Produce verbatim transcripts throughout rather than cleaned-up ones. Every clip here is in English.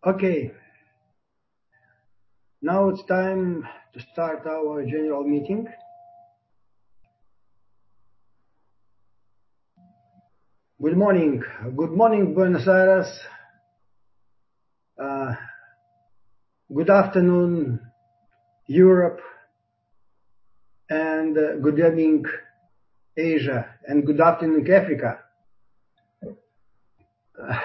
Okay, now it's time to start our general meeting. Good morning. Good morning, Buenos Aires. Uh, good afternoon, Europe. And uh, good evening, Asia. And good afternoon, Africa. Uh,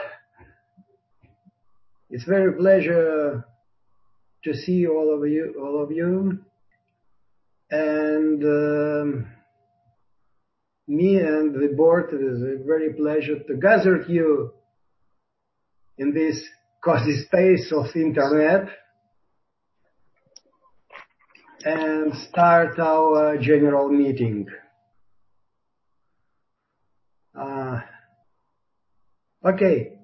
it's very pleasure to see all of you, all of you. And um, me and the board, it is a very pleasure to gather you in this cozy space of internet and start our general meeting. Uh, okay.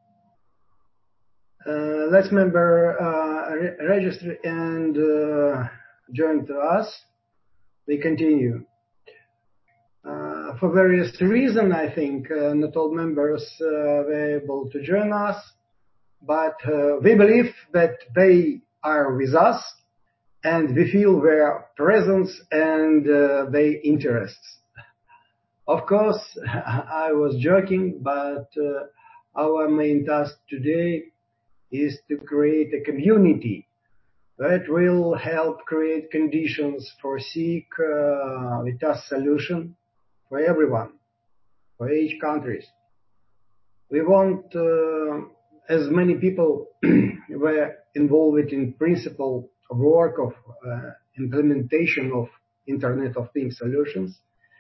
Uh, let's member uh, re register and uh, join to us. We continue. Uh, for various reasons, I think uh, not all members uh, were able to join us, but uh, we believe that they are with us and we feel their presence and uh, their interests. Of course, I was joking, but uh, our main task today is to create a community that will help create conditions for seek uh, the task solution for everyone, for each country. We want uh, as many people were involved in principle of work of uh, implementation of Internet of Things solutions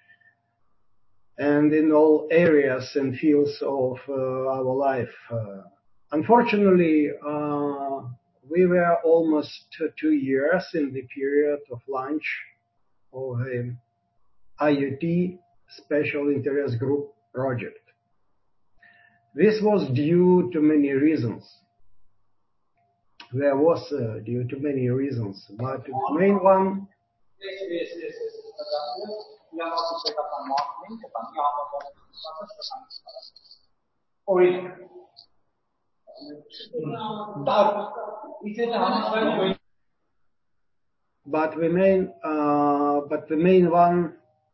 and in all areas and fields of uh, our life. Uh, unfortunately, uh, we were almost two years in the period of launch of the IoT Special Interest Group project. This was due to many reasons. There was uh, due to many reasons, but the main one but the main uh, but the main one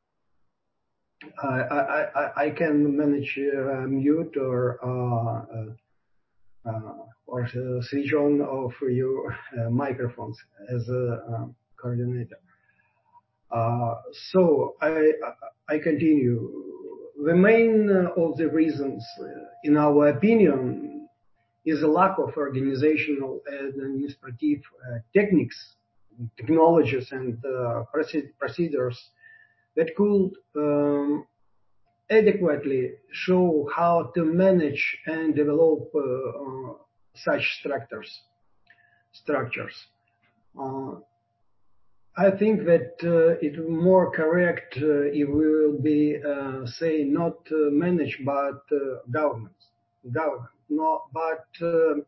I I I, I can manage uh, mute or uh, uh, or uh, switch on of your uh, microphones as a uh, coordinator. Uh, so I I continue. The main uh, of the reasons, uh, in our opinion, is a lack of organizational and administrative uh, techniques, technologies, and uh, procedures that could um, adequately show how to manage and develop uh, uh, such structures. Structures. Uh, I think that uh, it will be more correct uh, if we will be, uh, say, not uh, managed but uh, governments, government, no, but uh,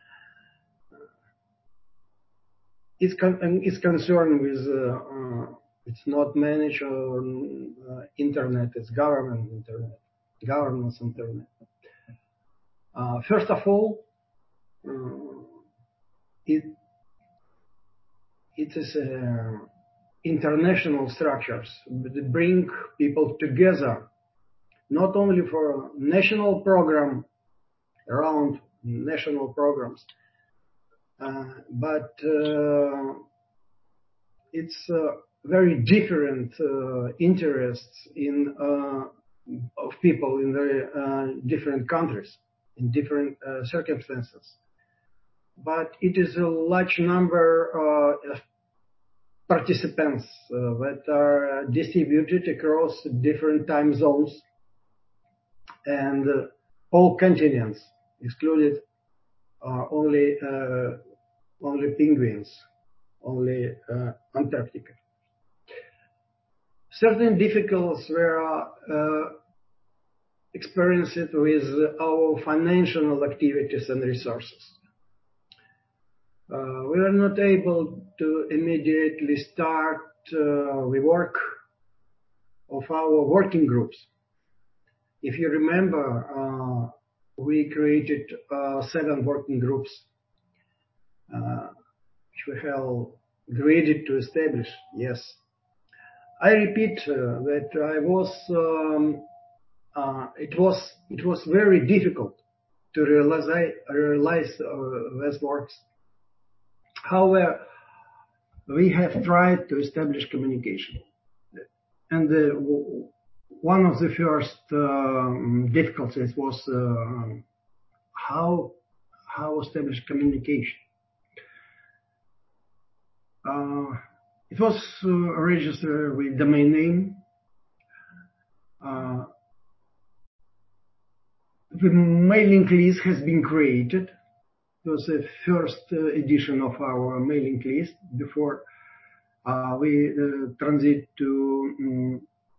it's con it's concerned with uh, uh, it's not managed on uh, internet, it's government internet, government's internet. Uh, first of all, uh, it it is uh, international structures that bring people together, not only for national program, around national programs, uh, but uh, it's uh, very different uh, interests in uh, of people in very uh, different countries, in different uh, circumstances. But it is a large number uh, of participants uh, that are distributed across different time zones and uh, all continents, excluded uh, only uh, only penguins, only uh, Antarctica. Certain difficulties were uh, experienced with our financial activities and resources. Uh, we were not able to immediately start uh, the work of our working groups. If you remember, uh, we created uh, seven working groups uh, which we have agreed to establish. Yes, I repeat uh, that I was. Um, uh, it was it was very difficult to realize realize uh, these works. However, we have tried to establish communication, and uh, one of the first um, difficulties was uh, how how establish communication. Uh, it was uh, registered with domain name. Uh, the mailing list has been created. It was the first uh, edition of our mailing list before uh, we uh, transit to um,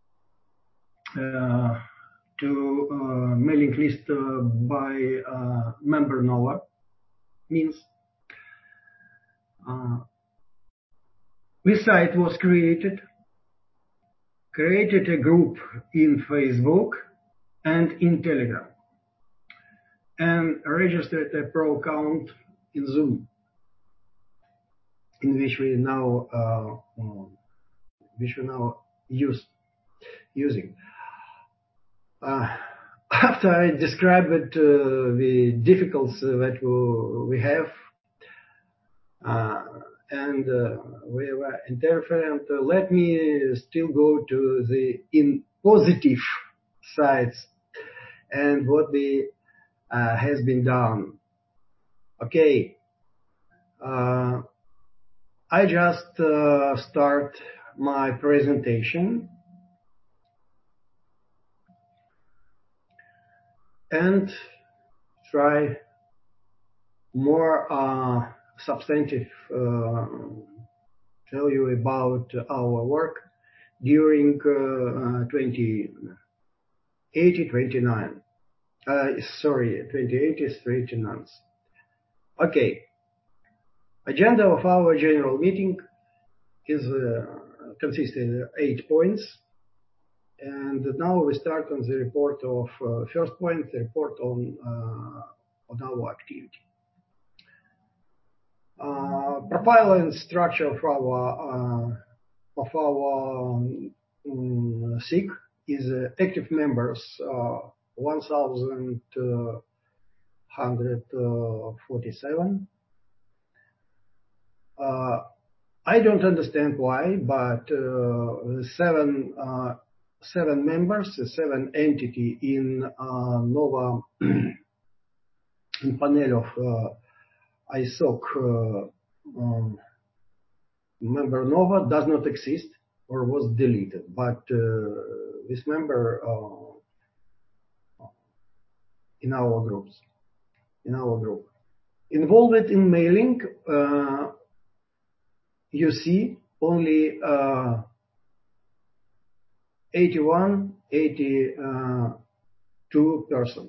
uh, to uh, mailing list uh, by uh, member Nova means. Uh, this site was created, created a group in Facebook and in Telegram, and registered a pro account in Zoom, in which we now uh, um, which we now use using. Uh, after I described uh, the difficulties that we have, uh, and uh, we were interferent, uh, let me still go to the in positive sides and what the uh, has been done. Okay, uh, I just uh, start my presentation and try more uh, substantive uh, tell you about our work during uh, twenty eighty twenty-nine. Uh, sorry, twenty eighty twenty-nine. Okay. Agenda of our general meeting is uh, consists of eight points, and now we start on the report of uh, first point, the report on uh, on our activity. Uh, profile and structure of our uh, of our um, S I C is uh, active members uh, one thousand one hundred forty-seven. Uh, I don't understand why, but uh, seven uh, seven members, seven entity in uh, Nova in panel of uh, I S O C uh, um, member Nova does not exist or was deleted, but uh, this member uh, in our groups, in our group, involved in mailing, uh, you see only uh, eighty-one, eighty-two percent.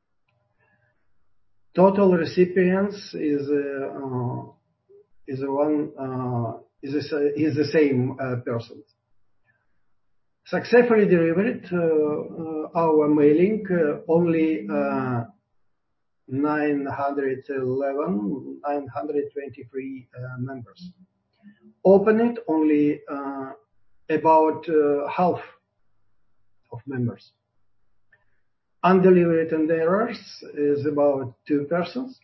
Total recipients is uh, uh, is one uh, is a, is the same uh, person. Successfully delivered uh, uh, our mailing uh, only uh, nine hundred eleven, nine hundred twenty-three uh, members. Open it only uh, about uh, half of members. Undelivered and errors is about two persons,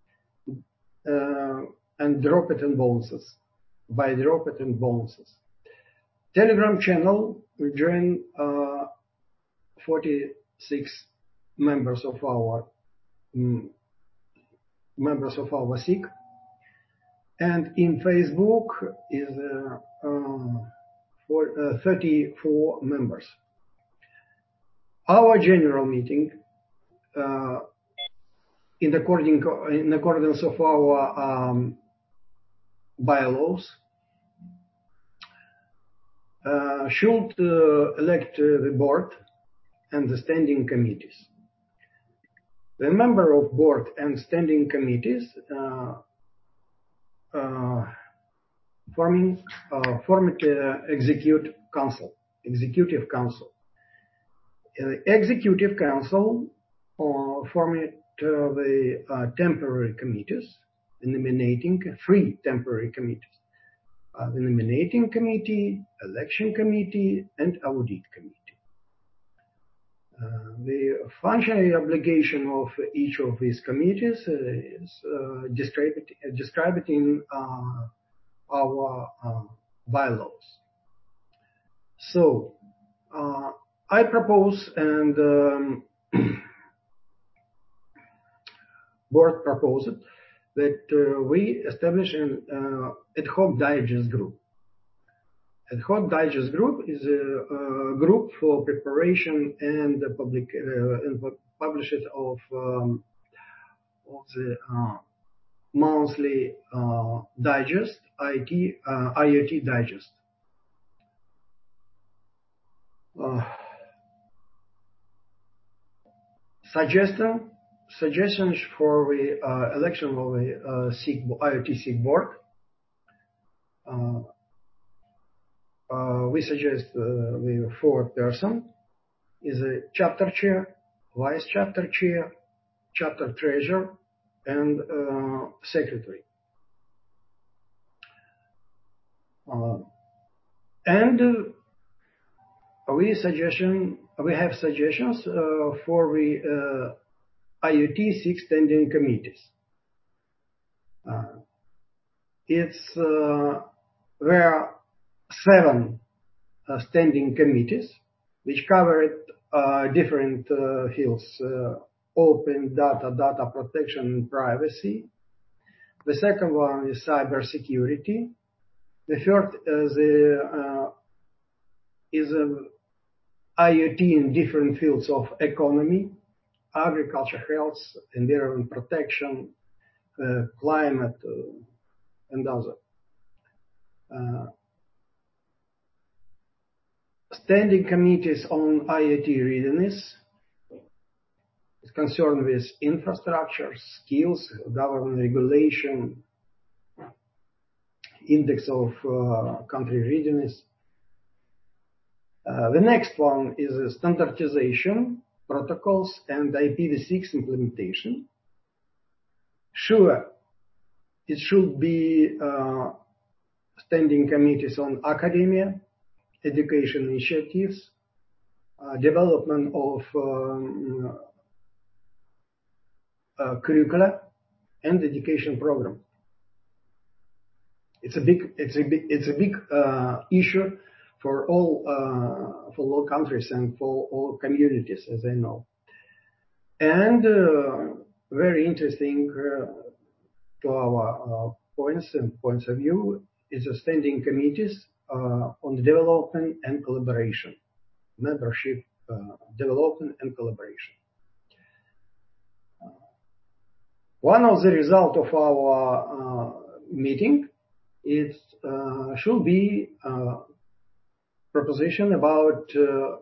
uh, and drop it and bounces, by drop it and bounces. Telegram channel, we join uh, forty-six members of our mm, members of our S I C, and in Facebook is uh, uh, for, uh, thirty-four members. Our general meeting, uh, in, according, in accordance of our um, bylaws, uh, should uh, elect uh, the board and the standing committees. The member of board and standing committees uh, uh, forming uh, formed uh, execute council, executive council. Uh, executive council uh, formed uh, the uh, temporary committees nominating three temporary committees: uh, the nominating committee, election committee, and audit committee. Uh, the functional obligation of each of these committees is uh, described, described in uh, our uh, bylaws. So, uh, I propose, and um, board proposed, that uh, we establish an uh, ad hoc digest group. Ad hoc digest group is a, a group for preparation and public uh, and publishing of um, of the uh, monthly uh, digest, I T uh, IoT digest. Uh, suggestion suggestions for the uh, election of a uh, SIG, IoT SIG board. Uh, uh, we suggest uh, the four person is a chapter chair, vice chapter chair, chapter treasurer, and uh, secretary. Uh, and uh, we suggestion we have suggestions uh, for the uh, IoT SIG standing committees. Uh, it's uh, there are seven uh, standing committees which covered uh, different uh, fields: uh, open data, data protection, and privacy. The second one is cybersecurity. The third is uh, is uh, IoT in different fields of economy: agriculture, health, environment protection, uh, climate, uh, and other. Uh, standing committees on IoT readiness is concerned with infrastructure, skills, government regulation, index of uh, country readiness. Uh, the next one is uh, standardization, protocols, and I P v six implementation. Sure, it should be uh, standing committees on academia, education initiatives, uh, development of um, uh, curricula, and education program. It's a big, it's a big, it's a big uh, issue for all uh, for all countries and for all communities, as I know. And uh, very interesting uh, to our uh, points and points of view is the standing committees uh, on development and collaboration, membership, uh, development and collaboration. Uh, one of the results of our uh, meeting is uh, should be uh, proposition about uh,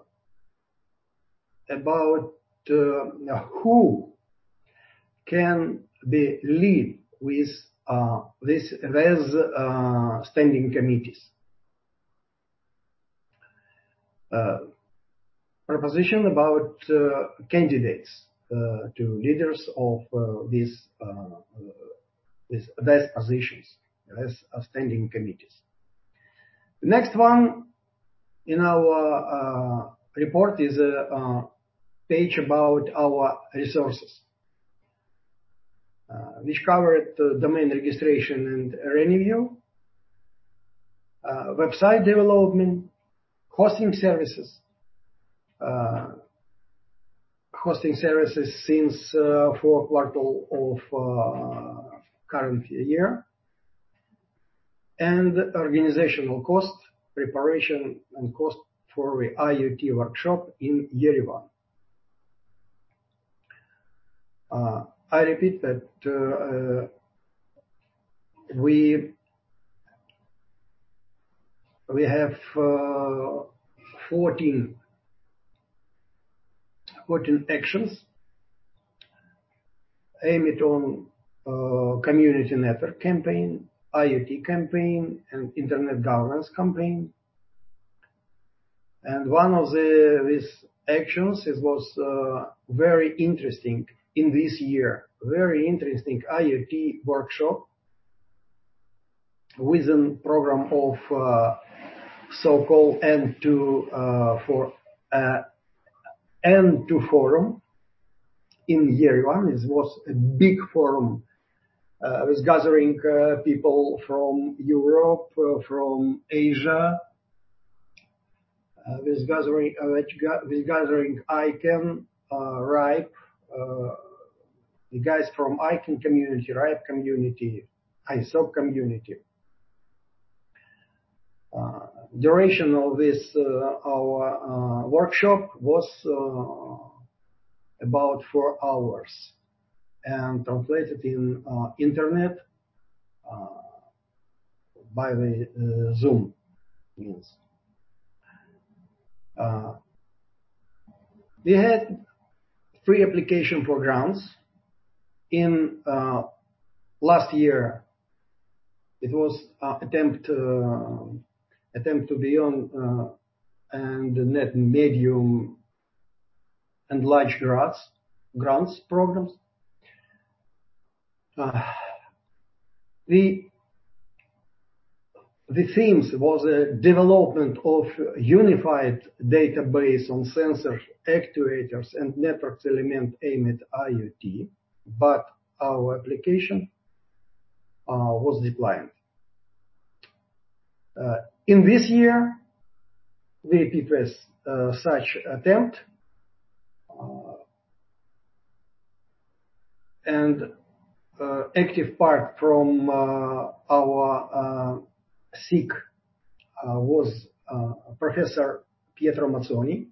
about uh, who can be lead with uh, this these uh, standing committees. Uh, proposition about uh, candidates uh, to leaders of uh, these uh, these these positions, these uh, standing committees. The next one in our uh, report is a, a page about our resources, uh, which covered uh, domain registration and revenue, uh, website development, hosting services, uh, hosting services since uh, fourth quarter of uh, current year, and organizational cost, preparation and cost for the IoT workshop in Yerevan. Uh, I repeat that uh, uh, we we have uh, fourteen, fourteen actions aimed on uh, community network campaign, IoT campaign, and internet governance campaign. And one of the these actions it was uh, very interesting in this year, very interesting IoT workshop within program of uh, so-called N two uh, for uh, N two forum in Yerevan. It was a big forum uh, with gathering uh, people from Europe, uh, from Asia, uh, with gathering uh, with gathering ICANN, uh, RIPE, uh, the guys from ICANN community, RIPE community, I S O C community. Uh, duration of this uh, our uh, workshop was uh, about four hours and translated in uh, internet uh, by the uh, Zoom means. Uh, we had free application for grants. In uh, last year, it was uh, attempt uh, attempt to be on uh, and net medium and large grants grants programs. Uh, the the themes was a development of unified database on sensors, actuators, and network element aimed at IoT, but our application uh, was declined. Uh, in this year, we repeated uh, such attempt, uh, and uh, active part from uh, our uh, S I C uh, was uh, Professor Pietro Mazzoni.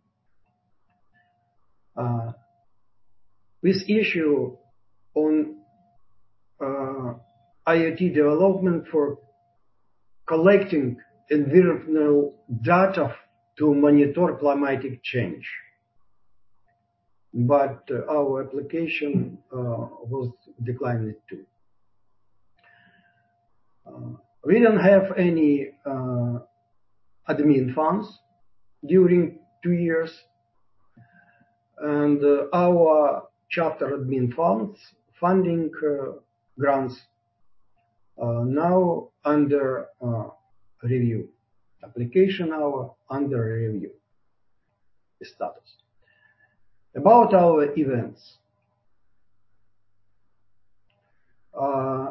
Uh, this issue on uh, IoT development for collecting environmental data to monitor climatic change. But uh, our application uh, was declined too. Uh, we don't have any uh, admin funds during two years, and uh, our chapter admin funds funding uh, grants uh, now under uh, review. Application now under review status. About our events. Uh,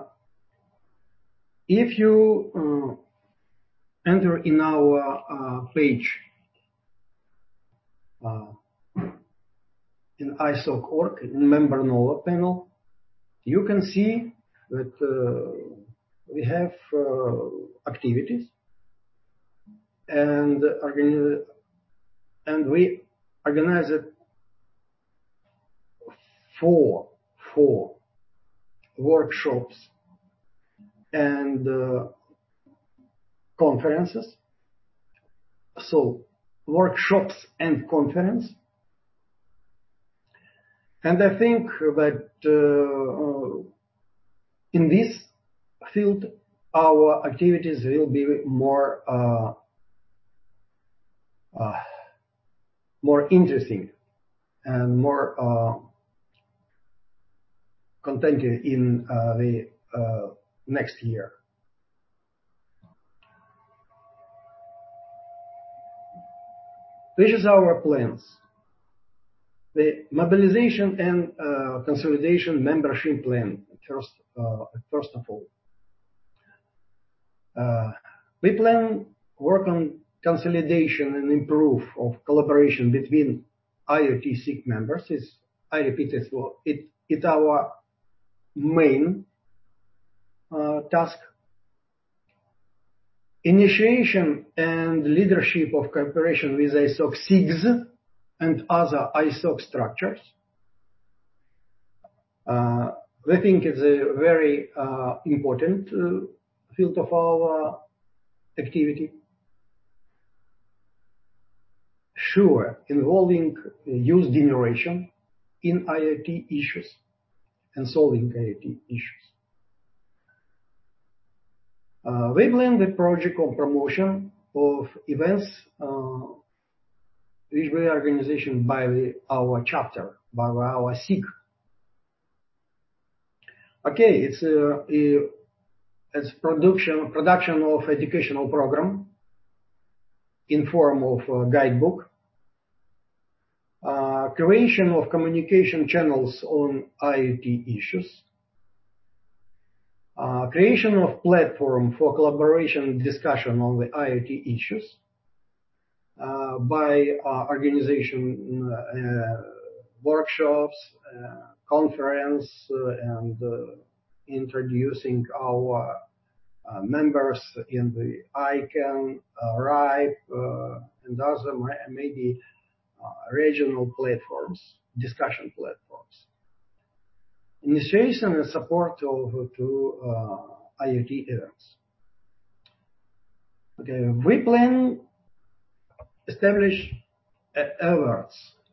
if you uh, enter in our uh, page uh, in I S O C dot org, in Member Nova panel, you can see that uh, we have uh, activities and organize, and we organize it four four workshops and uh, conferences. So workshops and conference. And I think that uh, in this field, our activities will be more uh, uh, more interesting and more uh, contented in uh, the uh, next year. This is our plans. The mobilization and uh, consolidation membership plan, first, uh, first of all. Uh, we plan work on consolidation and improve of collaboration between IoT S I C members. It's, I repeat it, it, it's our main uh, task. Initiation and leadership of cooperation with I S O C S I Gs and other I S O C structures. Uh, we think it's a very uh, important uh, field of our activity. Sure, involving use generation in IoT issues and solving IoT issues. Uh, we plan the project of promotion of events uh, which were organization by the, our chapter, by our S I C. Okay, it's a, a as production production of educational program in form of a guidebook, uh, creation of communication channels on IoT issues, uh, creation of platform for collaboration and discussion on the IoT issues uh, by uh, organization uh, workshops, uh, conference, uh, and uh, introducing our uh, members in the ICANN, uh, RIPE, uh, and other maybe uh, regional platforms, discussion platforms. Initiation and support of to uh, IoT events. Okay, we plan establish uh, awards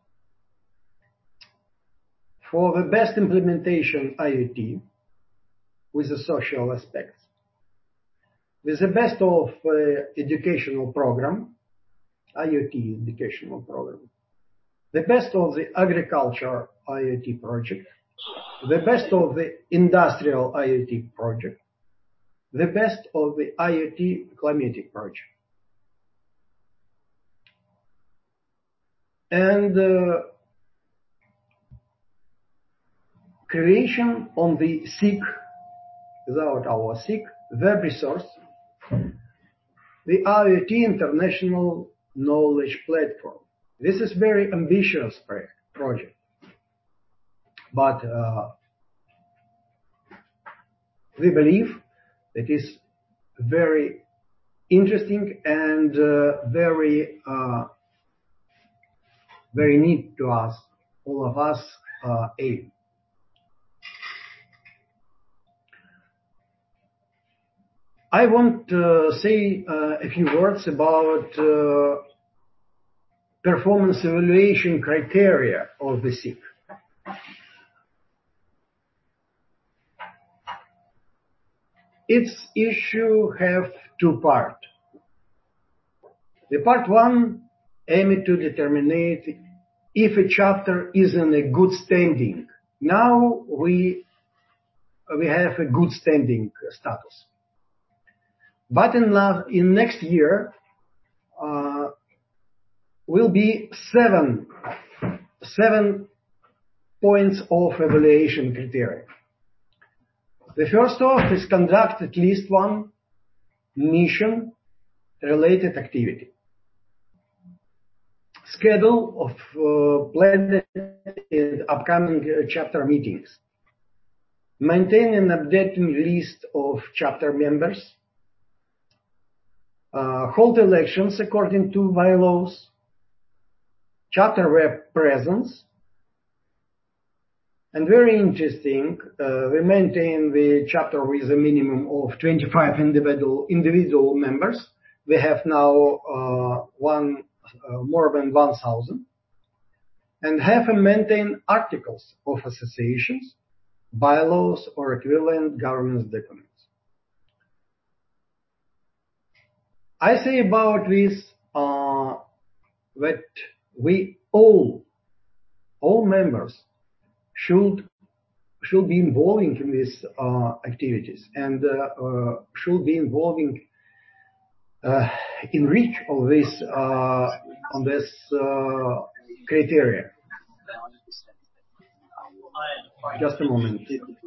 for the best implementation IoT with the social aspects, with the best of uh, educational program, IoT educational program, the best of the agriculture IoT project, the best of the industrial IoT project, the best of the IoT climatic project. And uh, creation on the S I C, without our S I C, web resource, the IoT International Knowledge Platform. This is very ambitious project, but uh, we believe it is very interesting and uh, very, uh, very neat to us, all of us uh, aim. I want to say uh, a few words about uh, performance evaluation criteria of the S I C. Its issue have two parts. The part one aimed to determine if a chapter is in a good standing. Now we we have a good standing status. But in, la- in next year uh, will be seven seven points of evaluation criteria. The first of is conduct at least one mission related activity. Schedule of uh, planned and upcoming uh, chapter meetings. Maintain an updating list of chapter members. Uh, hold elections according to bylaws. Chapter web presence. And very interesting, uh, we maintain the chapter with a minimum of twenty-five individual individual members. We have now uh, one uh, more than one thousand, and have and maintain articles of associations, bylaws, or equivalent governance documents. I say about this uh, that we all, all members should should be involving in these uh, activities and uh, uh, should be involving uh, in reach of this uh, on this uh, criteria. Just a moment.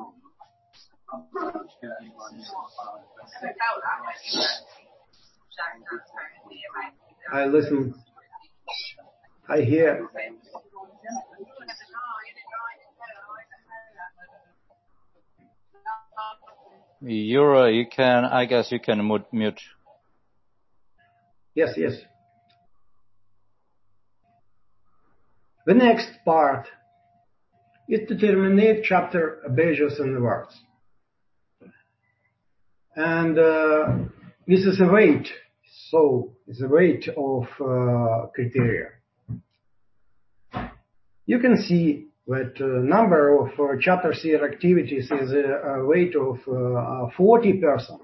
I listen. I hear. Yura, you can, I guess you can mute. Yes, yes. The next part is to terminate chapter badges and awards. And uh, this is a weight, so it's a weight of uh, criteria. You can see that uh, number of uh, chapter C R activities is a, a weight of uh, forty persons.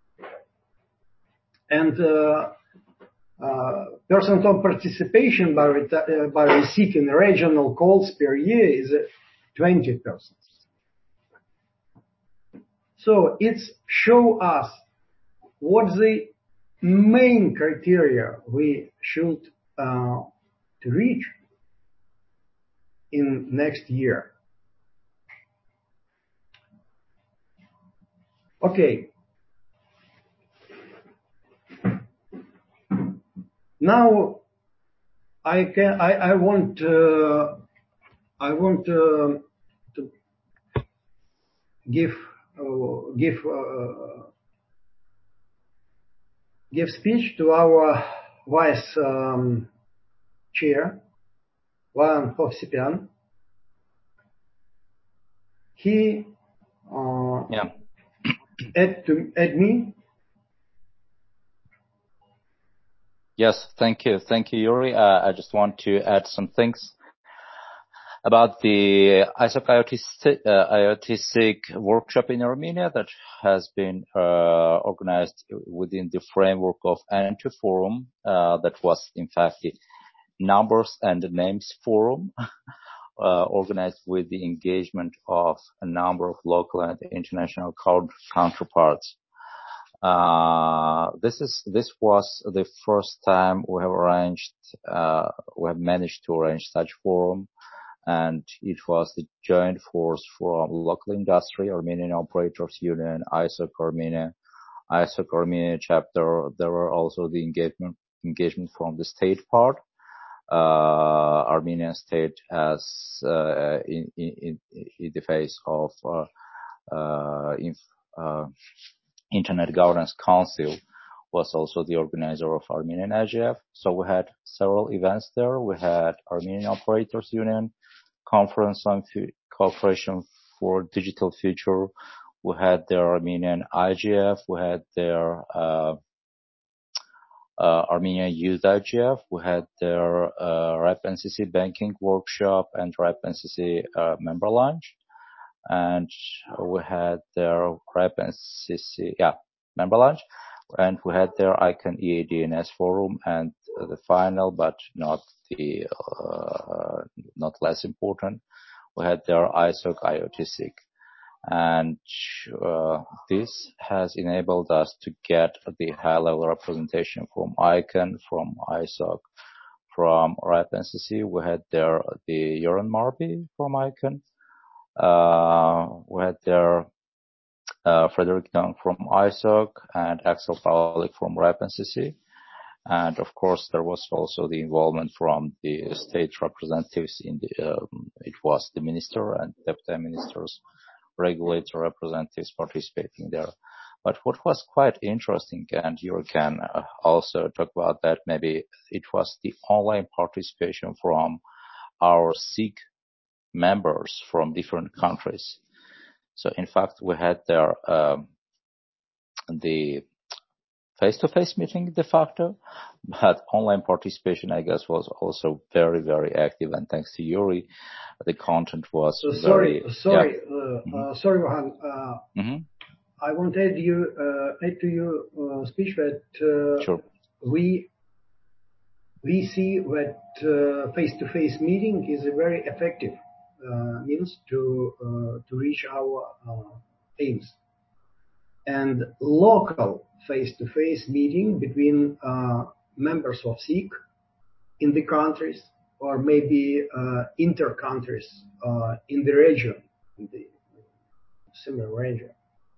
And uh, uh, percent of participation by, uh, by receiving regional calls per year is uh, twenty persons. So it's show us what the main criteria we should uh, to reach in next year. Okay. Now I can I, I want uh, I want uh, to give uh, give uh, give speech to our vice um, chair, Vahan Hovsepian. He uh, Yeah. add to add me. Yes, thank you. Thank you, Yuri. Uh, I just want to add some things about the I S O C IoT, uh, IoT-SIG workshop in Armenia that has been uh, organized within the framework of N two Forum. Uh, that was, in fact, the Numbers and Names Forum, uh, organized with the engagement of a number of local and international counterparts. Uh, this is this was the first time we have arranged, uh, we have managed to arrange such forum, and it was the joint force from local industry, Armenian Operators Union, I S O C Armenia, I S O C Armenia chapter. There were also the engagement engagement from the state part. Uh, Armenian state as uh, in, in, in the face of uh, uh, in, uh, Internet Governance Council was also the organizer of Armenian I G F. So we had several events there. We had Armenian Operators Union Conference on F- Cooperation for Digital Future. We had their Armenian I G F. We had their uh, uh, Armenian Youth I G F. We had their uh, R A P N C C Banking Workshop and R A P N C C uh, Member Lunch. And we had their R A P N C C, yeah, member lunch, and we had their ICANN E A D N S forum, and the final, but not the, uh, not less important, we had their I S O C IoT-SIG. And uh, this has enabled us to get the high-level representation from ICANN, from I S O C, from R A P N C C. We had there the Joran Marby from ICANN. Uh, we had there uh, Frederick Young from I S O C and Axel Pavlik from R A P N C C. And of course, there was also the involvement from the state representatives in the, um, it was the minister and deputy ministers, regulator representatives participating there. But what was quite interesting, and you can uh, also talk about that, maybe it was the online participation from our SIG members from different countries. So in fact, we had there um, the face-to-face meeting de facto, but online participation, I guess, was also very, very active. And thanks to Yuri, the content was Uh, very. sorry, sorry, Yeah. uh, Mm-hmm. uh, sorry, Vahan. Uh, Mm-hmm. I want to add you uh, add to your uh, speech that uh, Sure. we we see that uh, face-to-face meeting is a very effective uh, means to uh, to reach our uh, aims. And local face-to-face meeting between uh, members of SIG in the countries, or maybe uh, inter-countries uh, in the region, in the similar region.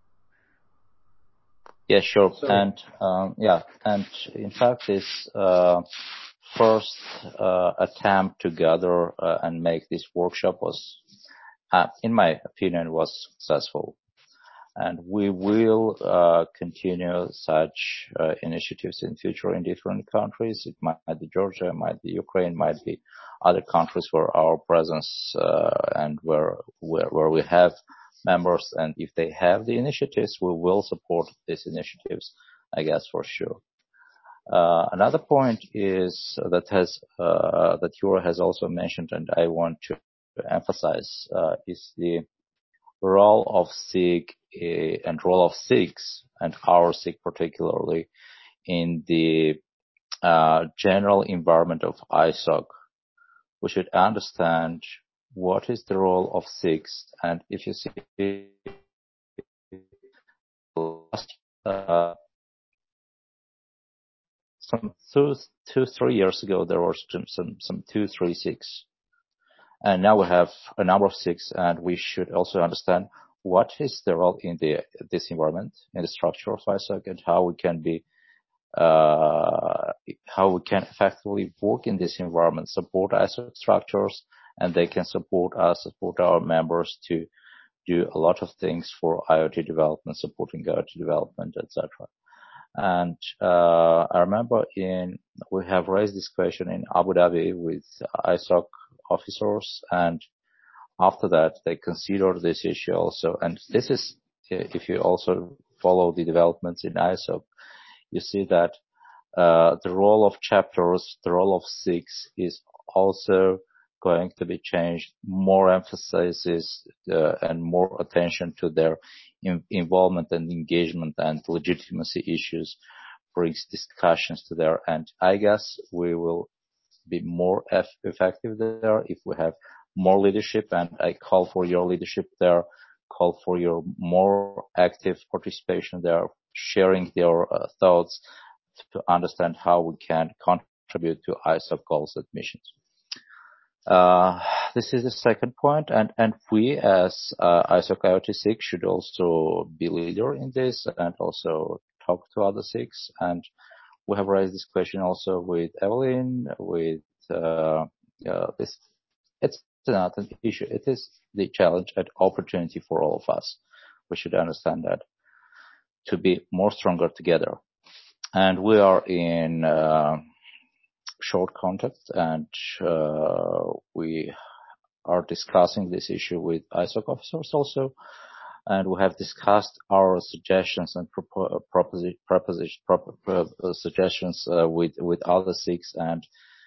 Yeah, sure. Sorry. And um, yeah, and in fact, this uh, first uh, attempt to gather uh, and make this workshop was, uh, in my opinion, was successful. And we will uh, continue such uh, initiatives in future in different countries. It might be Georgia, it might be Ukraine, might be other countries where our presence uh, and where, where where we have members. And if they have the initiatives, we will support these initiatives, I guess, for sure. Uh, another point is that has uh, that Yura has also mentioned, and I want to emphasize, uh, is the role of SIG uh, and role of SIGs and our SIG particularly in the uh, general environment of I S O C. We should understand what is the role of SIGs, and if you see uh, some two, two, three years ago, there was some, some, some two, three, six. And now we have a number of six, and we should also understand what is the role in the, this environment, in the structure of I S O C, and how we can be, uh, how we can effectively work in this environment, support I S O C structures, and they can support us, support our members to do a lot of things for IoT development, supporting IoT development, et cetera. And uh, I remember in we have raised this question in Abu Dhabi with I S O C officers, and after that they considered this issue also. And this is, if you also follow the developments in I S O C, you see that uh, the role of chapters, the role of S I Gs is also going to be changed. More emphasis uh, and more attention to their in- involvement and engagement and legitimacy issues brings discussions to there. And I guess we will be more eff- effective there if we have more leadership. And I call for your leadership there, call for your more active participation there, sharing your uh, thoughts to understand how we can contribute to I S O C goals and missions. Uh, this is the second point, and, and we as uh, I S O C IoT S I G should also be leader in this and also talk to other S I Gs. And we have raised this question also with Evelyn, with uh, uh, this. It's not an issue. It is the challenge and opportunity for all of us. We should understand that to be more stronger together. And we are in uh, short contact, and uh, we are discussing this issue with I S O C officers also, and we have discussed our suggestions and propo- proposi- proposi- prop- uh, suggestions uh, with with other S I Gs, and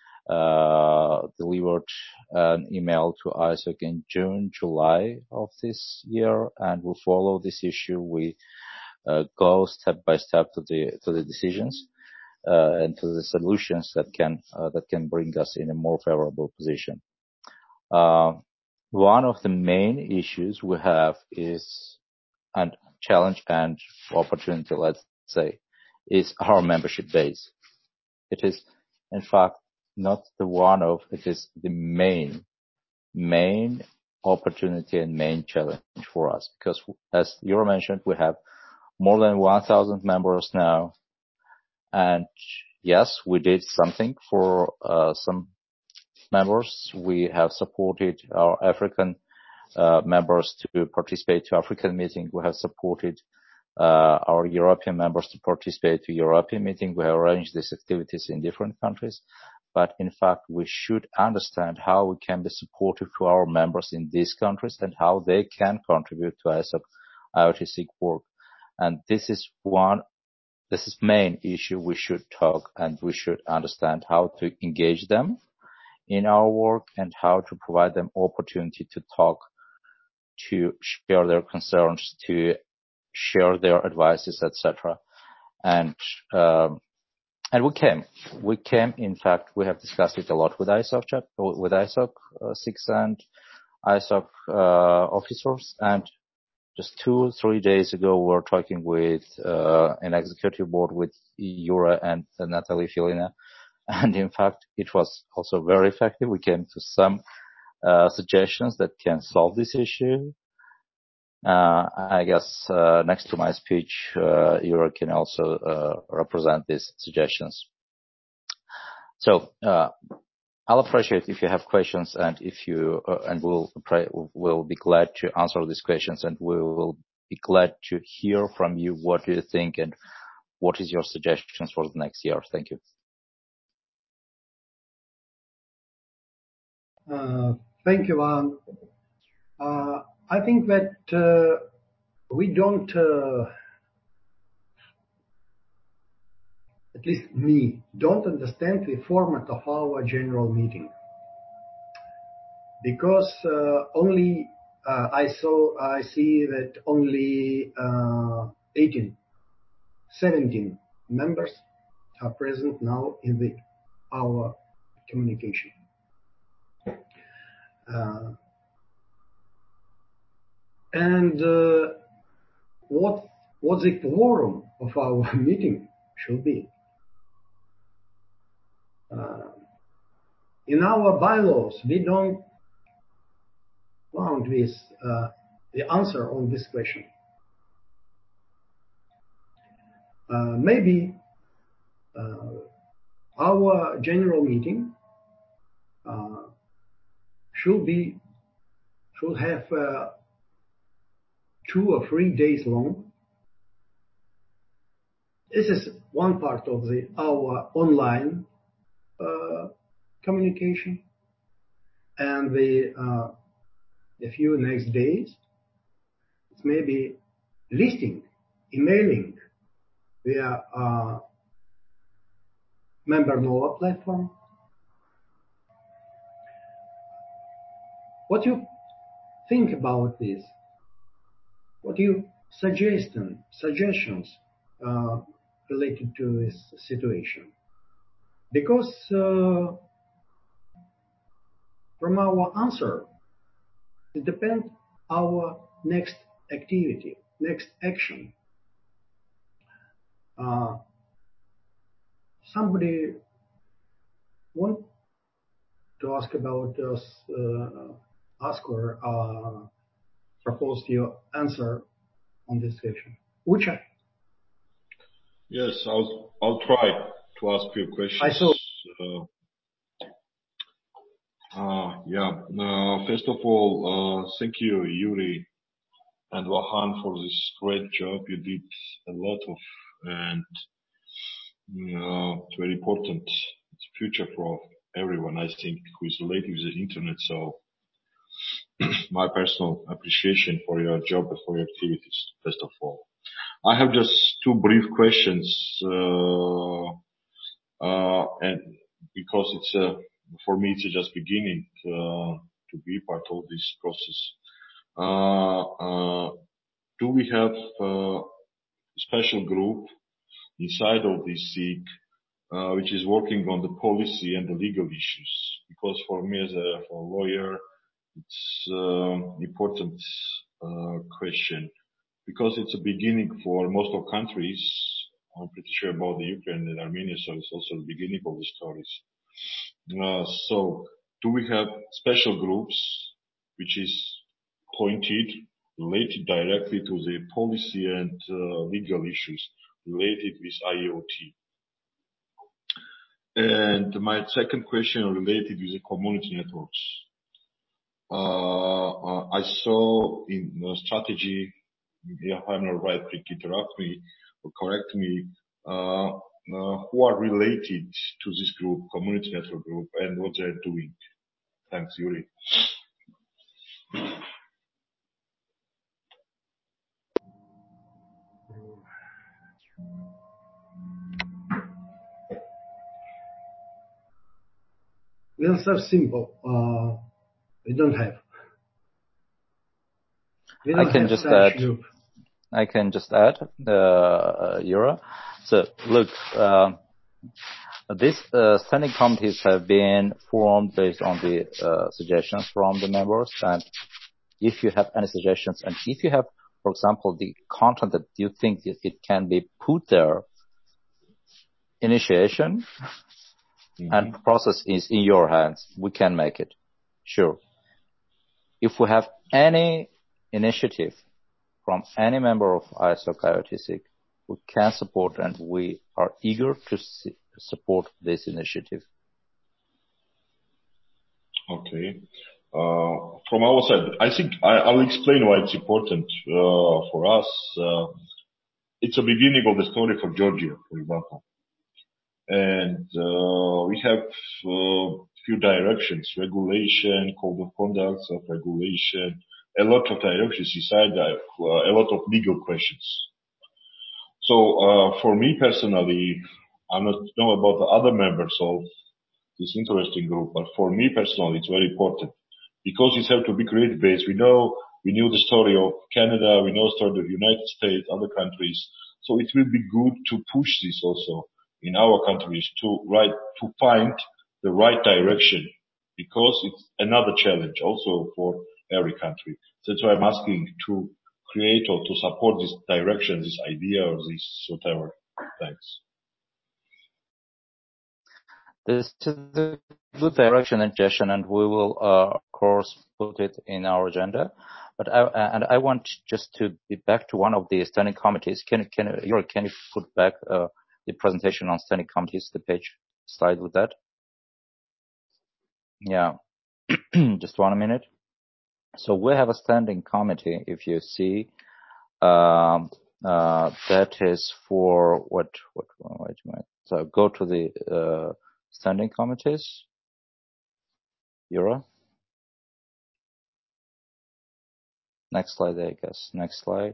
uh, delivered an email to I S O C in June, July of this year, and we follow this issue. We uh, go step by step to the to the decisions uh, and to the solutions that can uh, that can bring us in a more favorable position. Uh, one of the main issues we have is, and challenge and opportunity, let's say, is our membership base. It is, in fact, not the one of, it is the main, main opportunity and main challenge for us. Because as you mentioned, we have more than one thousand members now. And yes, we did something for uh, some members. We have supported our African uh, members to participate to African meeting. We have supported uh, our European members to participate to European meeting. We have arranged these activities in different countries. But in fact, we should understand how we can be supportive to our members in these countries and how they can contribute to I S O C IoT S I G work. And this is one, this is main issue we should talk, and we should understand how to engage them in our work and how to provide them opportunity to talk, to share their concerns, to share their advices, et cetera. And um, and we came, we came. In fact, we have discussed it a lot with I S O C, with I S O C uh, S I Gs and I S O C uh, officers. And just two, three days ago, we were talking with uh, an executive board with Yura and uh, Natalie Filina. And in fact, it was also very effective. We came to some uh, suggestions that can solve this issue. Uh, I guess uh, next to my speech, uh, Yura can also uh, represent these suggestions. So uh, I'll appreciate if you have questions, and if you uh, and we'll pray, we'll be glad to answer these questions, and we will be glad to hear from you. What do you think, and what is your suggestions for the next year? Thank you. Uh, thank you, Ivan. Uh, I think that uh, we don't, uh, at least me, don't understand the format of our general meeting. Because uh, only uh, I saw, I see that only uh, eighteen, seventeen members are present now in the our communication. Uh, and uh, what what the quorum of our meeting should be. Uh, in our bylaws, we don't found this uh, the answer on this question. Uh, maybe uh, our general meeting uh, should be should have uh, two or three days long. This is one part of the our online uh, communication, and the uh, a few next days it's maybe listing, emailing via uh, MemberNova platform. What you think about this? What you suggest suggestions uh, related to this situation? Because uh, from our answer, it depends our next activity, next action. Uh, somebody want to ask about us, uh, ask or uh, propose your answer on this question. Ucha? Yes, I'll I'll try to ask you questions. I saw. Uh, uh, yeah. Uh, first of all, uh, thank you, Yuri and Vahan, for this great job. You did a lot of, and uh, it's very important. It's future for everyone, I think, who is related with the internet. So, my personal appreciation for your job and for your activities. First of all, I have just two brief questions. Uh, Uh, and because it's a, for me, it's just beginning uh, to be part of this process. Uh, uh, do we have uh, a special group inside of this S I G, uh, which is working on the policy and the legal issues? Because for me as a, for a lawyer, it's uh, important uh, question, because it's a beginning for most of countries. I'm pretty sure about the Ukraine and Armenia, so it's also the beginning of the stories. Uh, so, do we have special groups which is pointed, related directly to the policy and uh, legal issues related with I O T? And my second question related with the community networks. Uh, uh, I saw in the strategy, if I'm not right, please interrupt me or correct me, uh, uh, who are related to this group, community network group, and what they're doing. Thanks, Yuri. The answer is simple. Uh, we don't have. We don't I can have just such add. group. I can just add, uh, Yura. So look, uh, these uh, standing committees have been formed based on the uh, suggestions from the members. And if you have any suggestions, and if you have, for example, the content that you think it, it can be put there, initiation mm-hmm. and process is in your hands. We can make it. Sure. If we have any initiative from any member of I S O C I O T S I G, we can support, and we are eager to see, support this initiative. Okay. Uh, from our side, I think I, I will explain why it's important uh, for us. Uh, it's a beginning of the story for Georgia, for example. And uh, we have a uh, few directions, regulation, code of conduct, self-regulation, a lot of directions inside that, uh, a lot of legal questions. So, uh, for me personally, I'm not know about the other members of this interesting group, but for me personally, it's very important because it's have to be creative based. We know, we knew the story of Canada, we know the story of the United States, other countries. So it will be good to push this also in our countries to right, to find the right direction, because it's another challenge also for every country. So that's why I'm asking to create or to support this direction, this idea, or this whatever? Thanks. This is a good direction and suggestion, and we will, uh, of course, put it in our agenda. But I, and I want just to be back to one of the standing committees. Can can Yuri, can you put back uh, the presentation on standing committees, the page slide with that? Yeah, just one minute. So we have a standing committee. If you see, um, uh, that is for what? What? Wait a minute. So go to the uh, standing committees. Yura. Next slide, I guess. Next slide.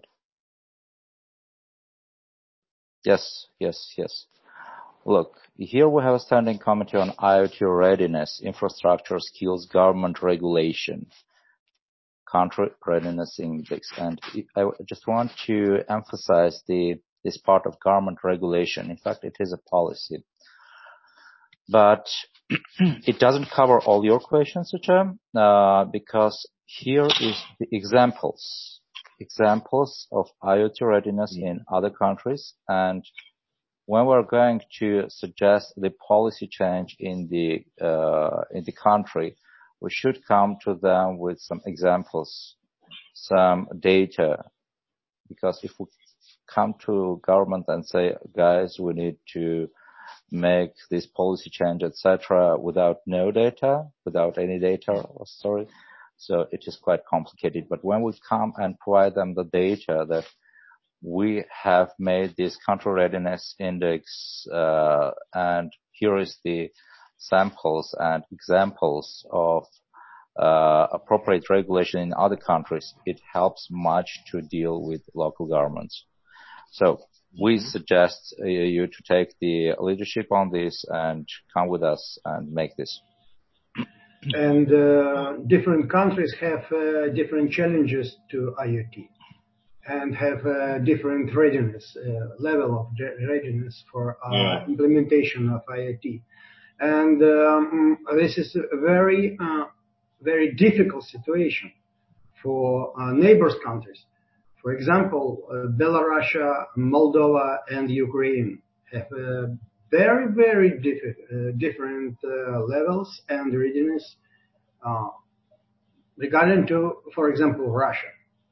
Yes, yes, yes. Look, here we have a standing committee on IoT readiness, infrastructure skills, government regulation, country readiness index. And I just want to emphasize the this part of government regulation. In fact, it is a policy. But it doesn't cover all your questions, Sucha, uh, because here is the examples, examples of IoT readiness in other countries. And when we're going to suggest the policy change in the uh, in the country, we should come to them with some examples, some data, because if we come to government and say, guys, we need to make this policy change, et cetera, without no data, without any data or story, so it is quite complicated. But when we come and provide them the data that we have made this country readiness index, uh, and here is the samples and examples of uh, appropriate regulation in other countries, it helps much to deal with local governments. So we suggest uh, you to take the leadership on this and come with us and make this. And uh, different countries have uh, different challenges to IoT and have uh, different readiness, uh, level of readiness for uh, yeah. implementation of IoT. And um, this is a very, uh, very difficult situation for uh, neighbors countries. For example, uh, Belarus, Moldova, and Ukraine have uh, very, very diff- uh, different uh, levels and readiness uh, regarding to, for example, Russia.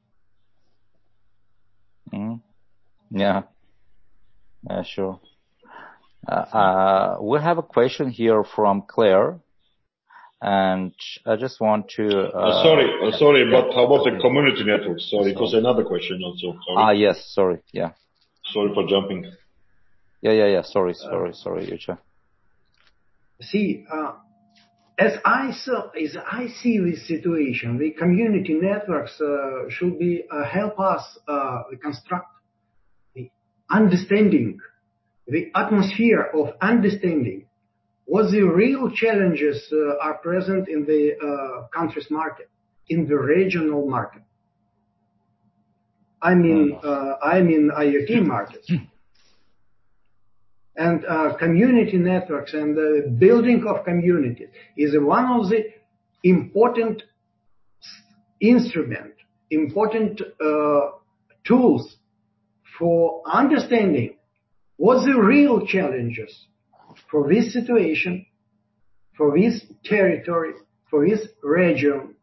Mm. Yeah, yeah, sure. Uh, uh, we have a question here from Claire, and I just want to. Uh, uh, sorry, uh, sorry, but how about the community network? Sorry, it was another question also. Sorry. Ah, yes, sorry, yeah. Sorry for jumping. Yeah, yeah, yeah. Sorry, sorry, sorry, Yucha. See, uh, as I saw, as I see this situation, the community networks uh, should be uh, help us uh, construct the understanding, the atmosphere of understanding what the real challenges uh, are present in the uh, country's market, in the regional market. I mean, uh, I mean IoT markets. And uh, community networks and the building of communities is one of the important instrument, important uh, tools for understanding what the real challenges for this situation, for this territory, for this region.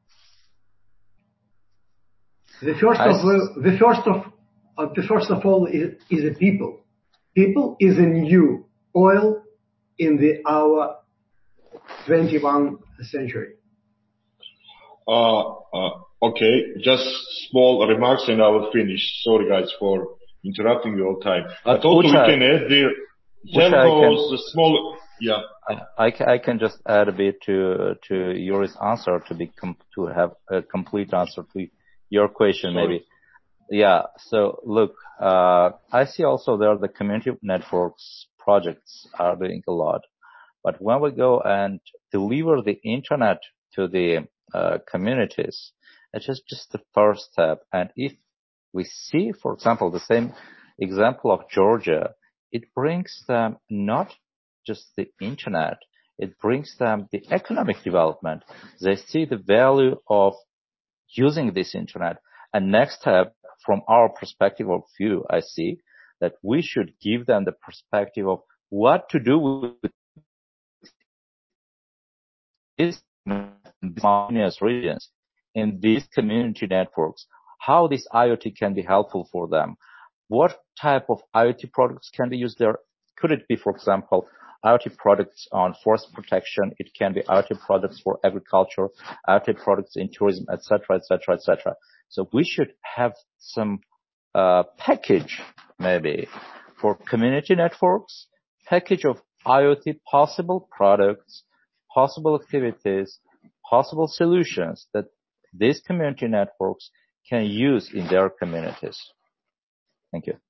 The first of uh, the first of uh, the first of all is, is the people. People is a new oil in the our twenty-first century. Uh, uh, okay, just small remarks and I will finish. Sorry guys for interrupting you all the time. Uh, but also Ucha, we can add the telcos, the small, yeah. I, I, can, I can just add a bit to to Yuri's answer to be com- to have a complete answer to your question. Sorry. Maybe. Yeah. So look, uh, I see also there the community networks projects are doing a lot, but when we go and deliver the internet to the uh, communities, it's just just the first step. And if we see, for example, the same example of Georgia, it brings them not just the internet, it brings them the economic development. They see the value of using this internet. And next step, from our perspective of view, I see that we should give them the perspective of what to do with these mountainous regions in these community networks, how this IoT can be helpful for them, what type of IoT products can be used there. Could it be, for example, IoT products on forest protection? It can be IoT products for agriculture, IoT products in tourism, et cetera, et cetera, et cetera. So we should have some uh, package, maybe, for community networks, package of IoT possible products, possible activities, possible solutions that these community networks can use in their communities. Thank you.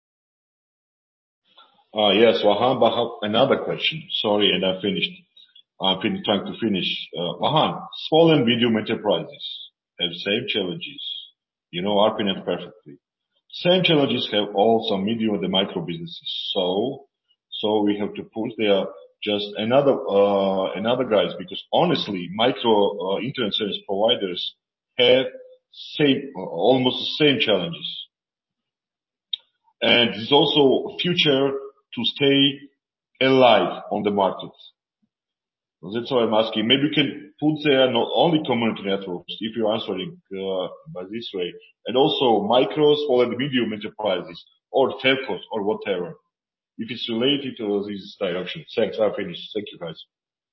Uh, yes, Wahan, but I have another question. Sorry, and I finished. I'm fin- trying to finish. Uh, Wahan, small and medium enterprises have same challenges. You know ARPANET perfectly. Same challenges have also medium and the micro businesses. So, so we have to put there just another, uh, another guys, because honestly, micro uh, internet service providers have same, uh, almost the same challenges. And it's also a future to stay alive on the market. That's why I'm asking. Maybe you can put there not only community networks, if you're answering uh, by this way, and also micro, small and medium enterprises, or telcos, or whatever, if it's related to this direction. Thanks, I finished. Thank you, guys.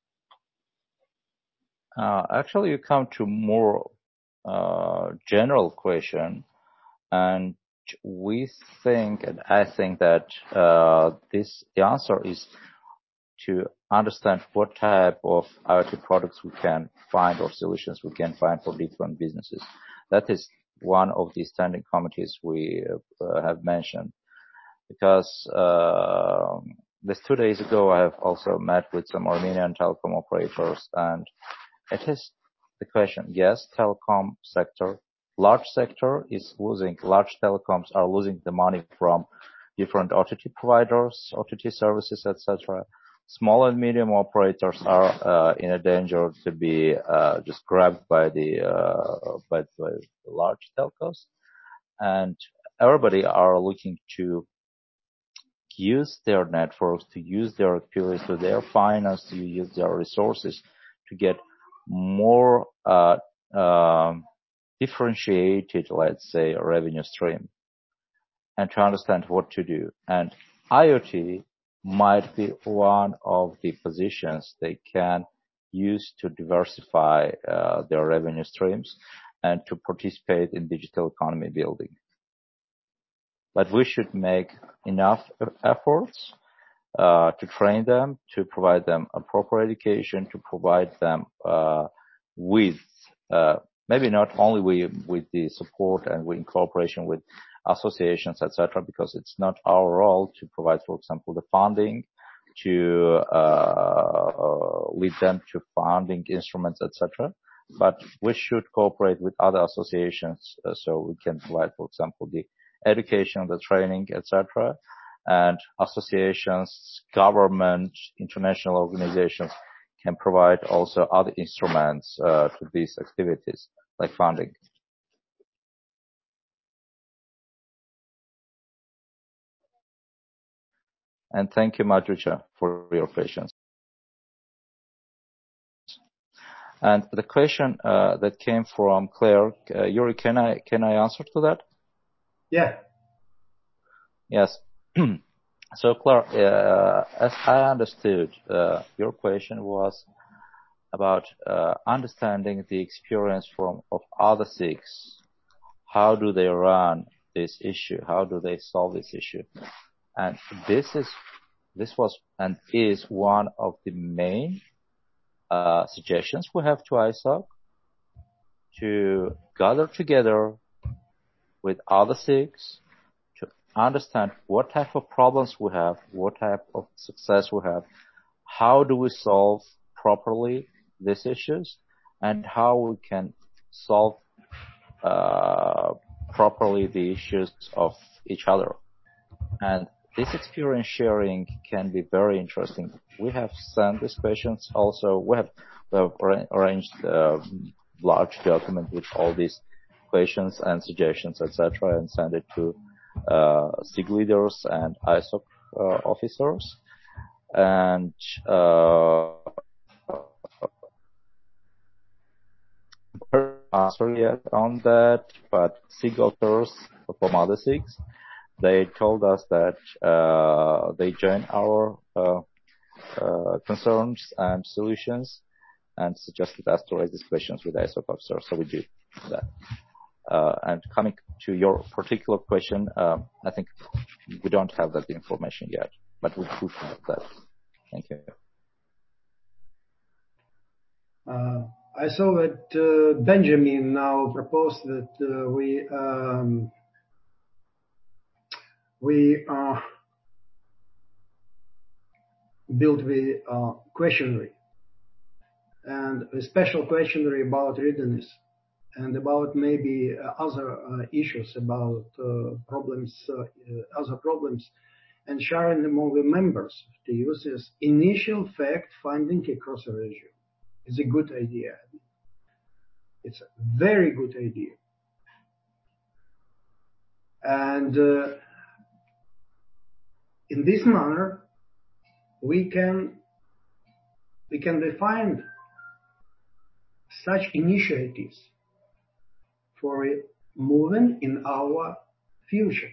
Uh, actually, you come to more uh, general question, and we think, and I think that uh, this the answer is to understand what type of IoT products we can find or solutions we can find for different businesses. That is one of the standing committees we uh, have mentioned. Because uh, this two days ago, I have also met with some Armenian telecom operators, and it is the question, yes, telecom sector, large sector is losing, large telecoms are losing the money from different O T T providers, O T T services, et cetera. Small and medium operators are uh, in a danger to be uh, just grabbed by the uh, by, by the large telcos, and everybody are looking to use their networks, to use their activities, to their finance, to use their resources to get more uh, um, differentiated, let's say, revenue stream, and to understand what to do. And IoT might be one of the positions they can use to diversify uh, their revenue streams and to participate in digital economy building. But we should make enough efforts uh, to train them, to provide them a proper education, to provide them uh, with uh, maybe not only with, with the support and with in cooperation with associations, et cetera, because it's not our role to provide, for example, the funding, to uh, lead them to funding instruments, et cetera. But we should cooperate with other associations uh, so we can provide, for example, the education, the training, et cetera. And associations, government, international organizations can provide also other instruments uh, to these activities, like funding. And thank you, Madrucha, for your patience. And the question uh, that came from Claire, uh, Yuri, can I can I answer to that? Yeah. Yes. So, Claire, uh, as I understood, uh, your question was about uh, understanding the experience from of other S I Gs. How do they run this issue? How do they solve this issue? And this is this was and is one of the main uh, suggestions we have to I S O C, to gather together with other S I Gs to understand what type of problems we have, what type of success we have, how do we solve properly these issues, and how we can solve uh, properly the issues of each other. And this experience sharing can be very interesting. We have sent these questions also. We have, we have arranged a large document with all these questions and suggestions, et cetera, and send it to uh, SIG leaders and I S O C uh, officers. And uh, answer yet on that, but SIG authors from other SIGs, they told us that uh, they join our uh, uh, concerns and solutions and suggested us to raise these questions with I S O C officers, so we do that. Uh, and coming to your particular question, uh, I think we don't have that information yet, but we could have that. Thank you. Uh, I saw that uh, Benjamin now proposed that uh, we um, we uh, build the uh, questionnaire and a special questionnaire about readiness and about maybe uh, other uh, issues about uh, problems, uh, uh, other problems, and sharing among the members to use as initial fact-finding across a region. It's a good idea. It's a very good idea. And uh, in this manner, we can we can define such initiatives for a movement in our future.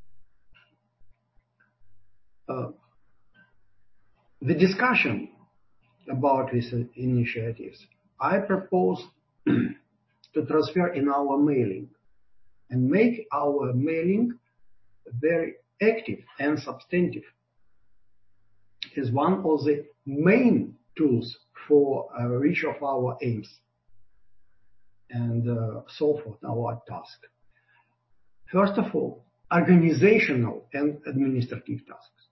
Uh, the discussion about these initiatives, I propose to transfer in our mailing and make our mailing very active and substantive is one of the main tools for uh, reach of our aims and uh, solve our task. First of all, organizational and administrative tasks.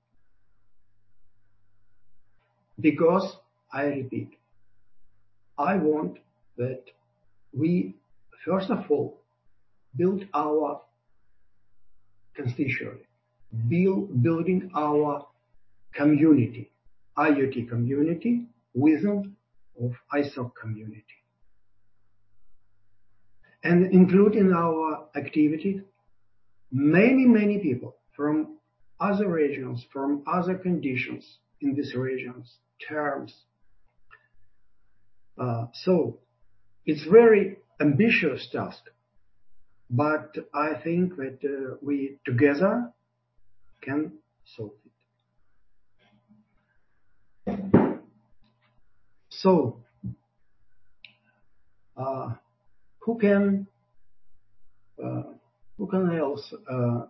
Because, I repeat, I want that we, first of all, build our constituency, build, building our community, IoT community within of I S O C community. And include in our activity many, many people from other regions, from other conditions in these regions, terms. Uh, so it's very ambitious task, but I think that uh, we together can solve it. So, uh, who can uh, who can else uh,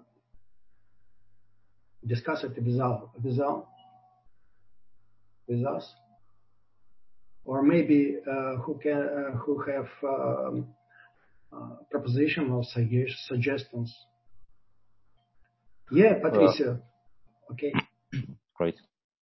discuss it with us, with us, with us? Or maybe uh, who can uh, who have um, uh, proposition or suggestions? Yeah, Patricia. Uh, okay. Great.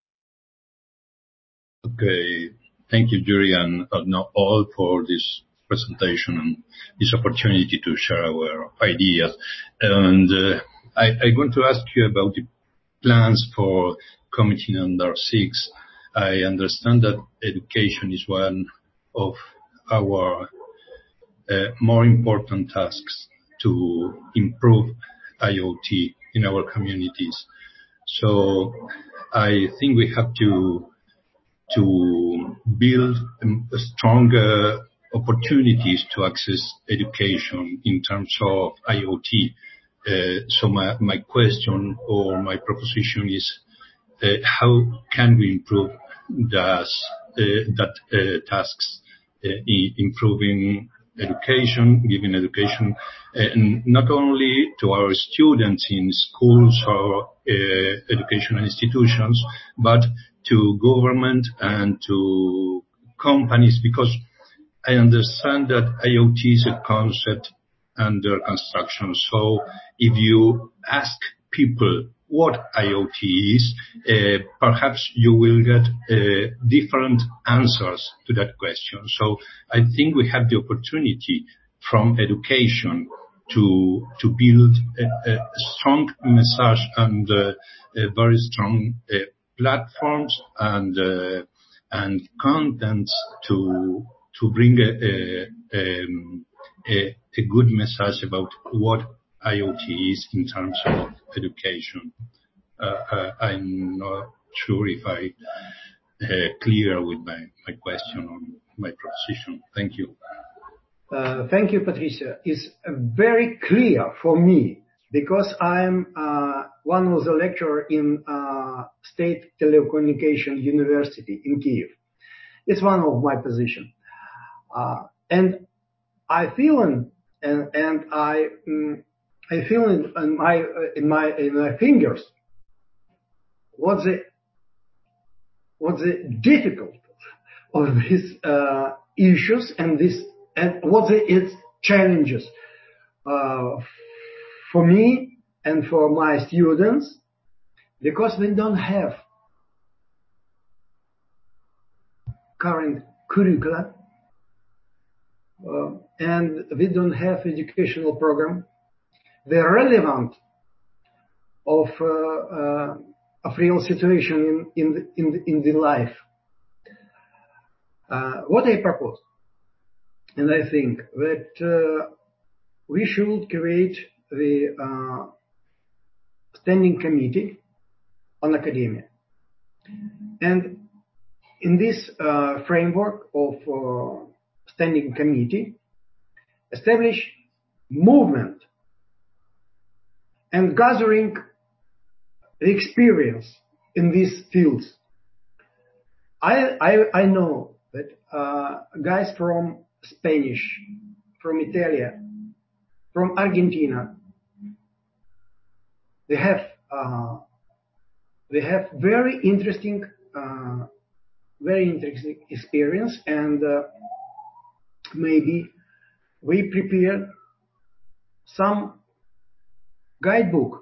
Okay. Thank you, Yuri, and uh, all for this presentation and this opportunity to share our ideas. And uh, I, I want to ask you about the plans for committee number six. I understand that education is one of our uh, more important tasks to improve IoT in our communities. So I think we have to to build a stronger opportunities to access education in terms of IoT. Uh, so my, my question or my proposition is uh, how can we improve das, uh, that uh, tasks uh, in improving education, giving education, uh, not only to our students in schools or uh, educational institutions, but to government and to companies, because I understand that IoT is a concept under construction. So if you ask people what IoT is, uh, perhaps you will get uh, different answers to that question. So I think we have the opportunity from education to to build a, a strong message and uh, a very strong uh, platforms and uh, and contents to to bring a, a, a, a good message about what I O T is in terms of education. Uh, uh, I'm not sure if I uh, clear with my, my question or my proposition. Thank you. Uh, thank you, Patricia. It's uh, very clear for me because I'm uh, one of the lecturer in uh, State Telecommunication University in Kiev. It's one of my position, uh, and I feel in, and and I um, I feel in, in my in my in my fingers what the what the difficult of these uh, issues and this and what the its challenges uh, for me and for my students, because we don't have current curricula uh, and we don't have educational program the relevant of uh, uh, of real situation in in the, in the, in the life. Uh, what I propose, and I think that uh, we should create the uh, standing committee on academia, and in this uh, framework of uh, standing committee, establish movement and gathering the experience in these fields. I I, I know that uh, guys from Spanish, from Italy, from Argentina, they have uh, they have very interesting uh, very interesting experience, and uh, maybe we prepare some guidebook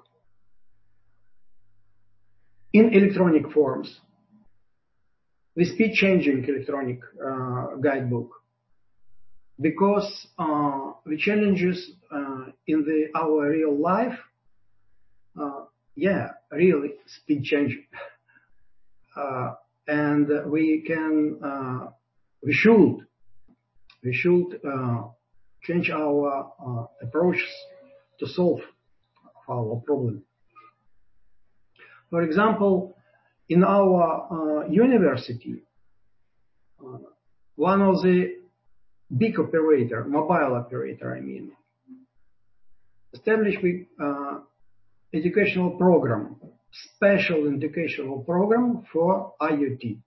in electronic forms, the speed changing electronic uh, guidebook, because uh, the challenges uh, in the our real life, uh, yeah, really speed changing, uh, and we can, uh, we should, we should uh, change our uh, approaches to solve our problem. For example, in our uh, university, uh, one of the big operator, mobile operator, I mean, established with uh, educational program, special educational program for I O T.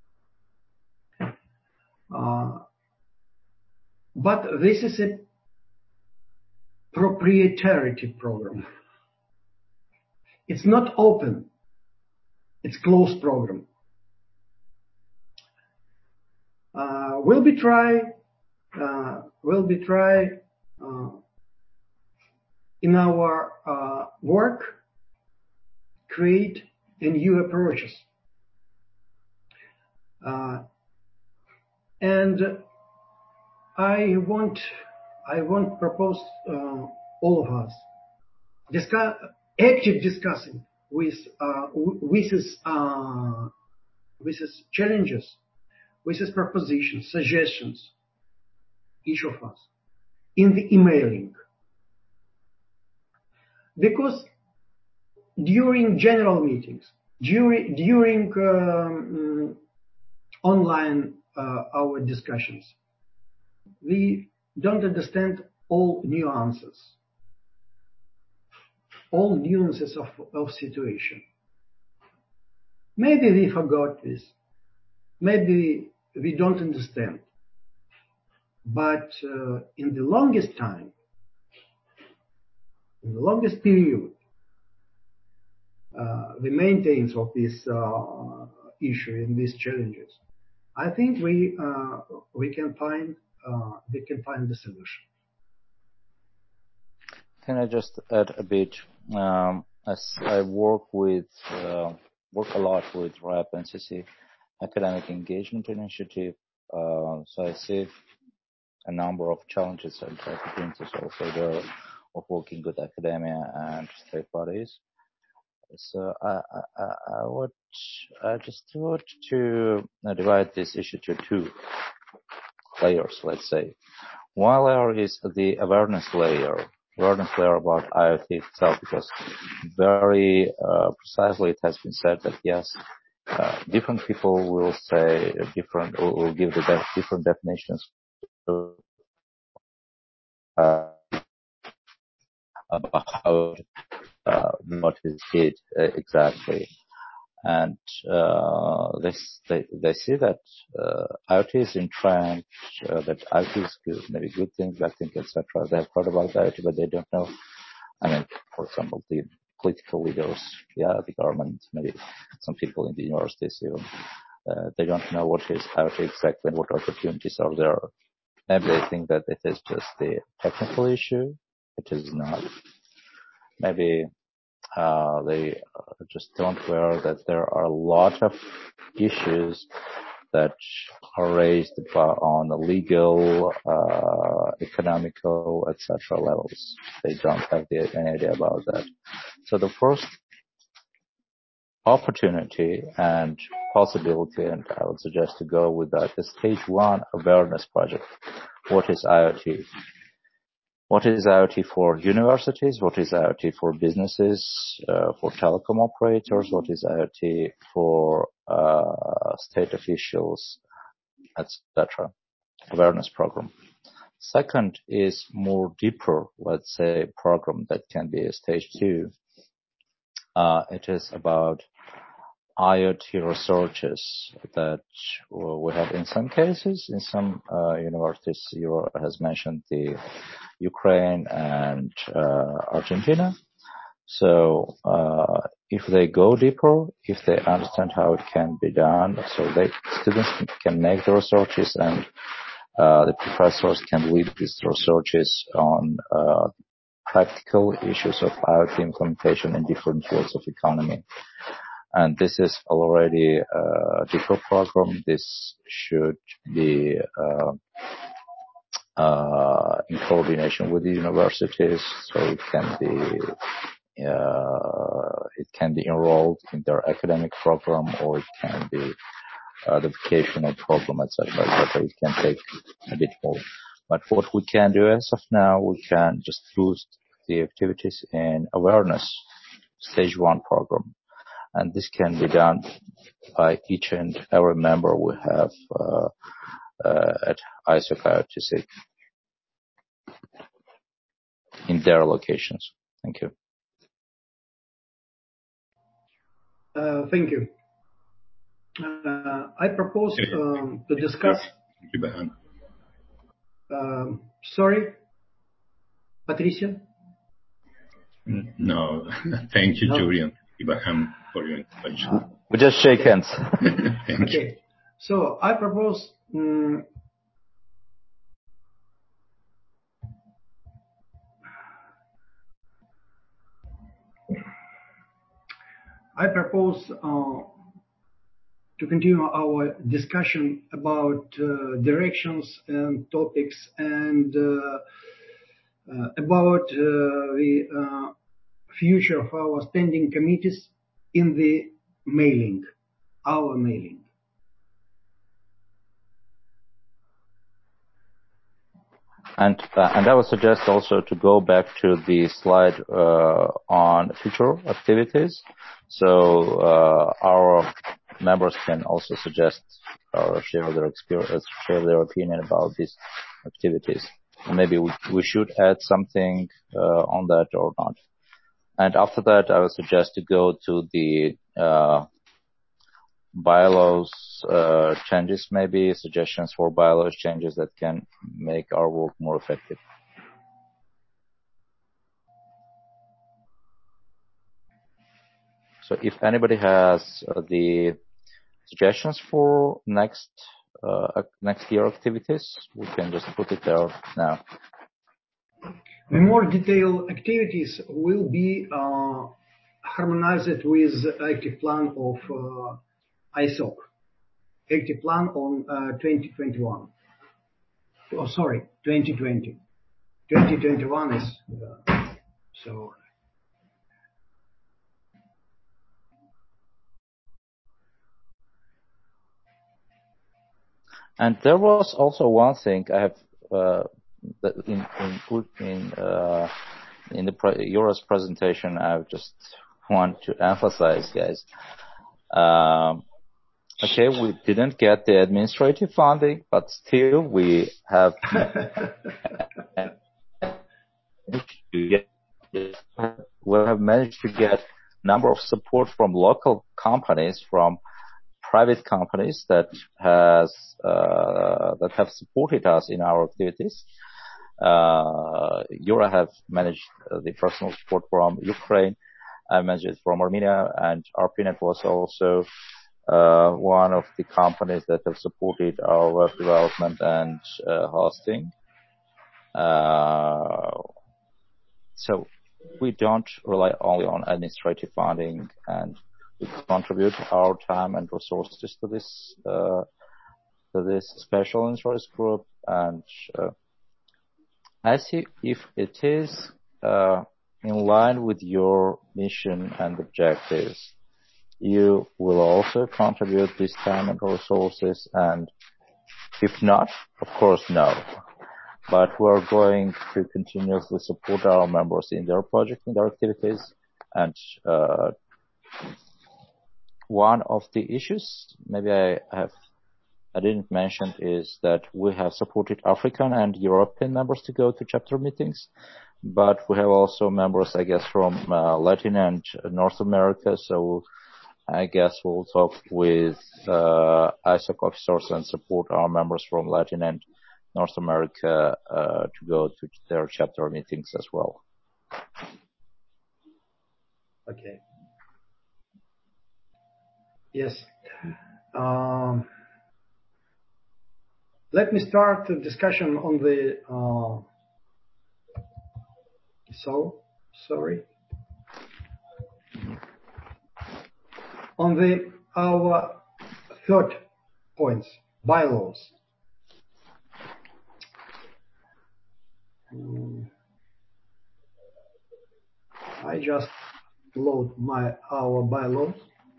Uh, but this is a proprietary program. It's not open. It's closed program. Uh, will be try, uh, will be try uh, in our uh, work, create a new approaches. Uh, and I want, I want propose uh, all of us discuss, active discussing with uh, with this uh, with this challenges, with this propositions, suggestions, each of us in the emailing, because during general meetings, during during um, online uh, our discussions, we don't understand all nuances, all nuances of, of situation. Maybe we forgot this. Maybe we don't understand. But uh, in the longest time, in the longest period, uh, the maintenance of this uh, issue and these challenges, I think we uh, we can find uh, we can find the solution. Can I just add a bit? Um, as I work with uh, work a lot with R A P N C C Academic Engagement Initiative, uh, so I see a number of challenges and opportunities also there of working with academia and state bodies. So I, I, I would I just thought to divide this issue to two layers, let's say. One layer is the awareness layer, awareness layer about IoT itself, because very uh, precisely it has been said that yes, uh, different people will say different, will, will give the def- different definitions to, uh, about how uh, what is it uh, exactly. And uh, they, they they see that uh, IoT is in trend, uh, that IoT is good, maybe good things, bad things, et cetera. They have heard about IoT, but they don't know. I mean, for example, the political leaders, yeah, the government, maybe some people in the universities even, uh, they don't know what is IoT exactly and what opportunities are there. Maybe they think that it is just the technical issue. It is not. Maybe Uh, they uh, just don't aware that there are a lot of issues that are raised on the legal, uh, economical, et cetera levels. They don't have the, any idea about that. So the first opportunity and possibility, and I would suggest to go with that, is stage one awareness project. What is IoT? What is IoT for universities? What is IoT for businesses, uh, for telecom operators? What is IoT for uh, state officials, et cetera? Awareness program. Second is more deeper, let's say, program that can be a stage two. Uh, it is about IoT researches that we have in some cases, in some uh, universities. Euro has mentioned the Ukraine and uh, Argentina. So uh, if they go deeper, if they understand how it can be done, so they students can make the researches and uh, the professors can lead these researches on uh, practical issues of IoT implementation in different fields of economy. And this is already a deeper program. This should be uh, uh, in coordination with the universities, so it can be uh, it can be enrolled in their academic program, or it can be uh, the vocational program, et cetera, et cetera. It can take a bit more. But what we can do as of now, we can just boost the activities in awareness, stage one program. And this can be done by each and every member we have uh, uh, at ISOC IoTSIG in their locations. Thank you. Uh, thank you. Uh, I propose um, to discuss. Thank you, Bahan. Um, sorry, Patricia? No, thank you, No. Julian. Thank you, Bahan, for your invitation. Uh, we just shake hands. Thank Okay. you. So I propose um, I propose uh, to continue our discussion about uh, directions and topics and uh, uh, about uh, the uh, future of our standing committees in the mailing, our mailing. And uh, and I would suggest also to go back to the slide uh, on future activities, so uh, our members can also suggest or share their experience, share their opinion about these activities. And maybe we, we should add something uh, on that or not. And after that, I would suggest to go to the uh, bylaws uh, changes, maybe suggestions for bylaws changes that can make our work more effective. So if anybody has uh, the suggestions for next uh, next year activities, we can just put it there now. The more detailed activities will be uh, harmonized with active plan of uh, ISOC, active plan on uh, twenty twenty-one. Oh, sorry, twenty twenty. twenty twenty-one is uh, so. And there was also one thing I have uh, in in in, uh, in the pre- Euro's presentation, I just want to emphasize, guys. Um, okay, we didn't get the administrative funding, but still we have to get, we have managed to get number of support from local companies, from private companies that has uh, that have supported us in our activities. Uh, Euro have managed uh, the personal support from Ukraine. I managed it from Armenia, and ARPANET was also uh, one of the companies that have supported our web development and uh, hosting. Uh, so we don't rely only on administrative funding, and we contribute our time and resources to this uh, to this special interest group. And uh, I see if it is uh, in line with your mission and objectives, you will also contribute this time and resources. And if not, of course, no. But we're going to continuously support our members in their project, in their activities. And uh, one of the issues, maybe I have I didn't mention, is that we have supported African and European members to go to chapter meetings, but we have also members, I guess, from uh, Latin and North America. So I guess we'll talk with uh, I S O C officers and support our members from Latin and North America uh, to go to their chapter meetings as well. Okay. Yes. Um, let me start the discussion on the. Uh, so sorry. On the our third points, bylaws. Um, I just load my our bylaws.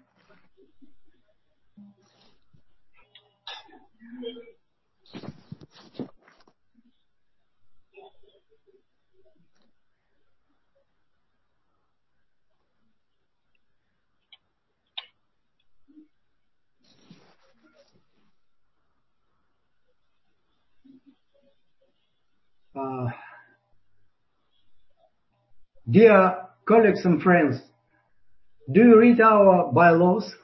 Uh, dear colleagues and friends, do you read our bylaws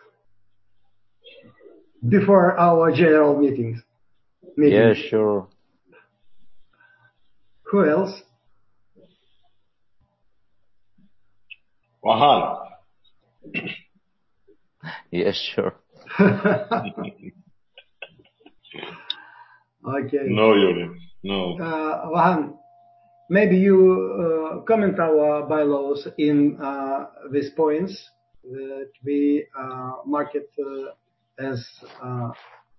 before our general meetings? meetings? Yeah, sure. Who else? Vahan. Yeah, sure. Okay. No, Yuri. No. Uh, Vahan, maybe you uh, comment our bylaws in uh, these points that we uh, mark it uh, as uh,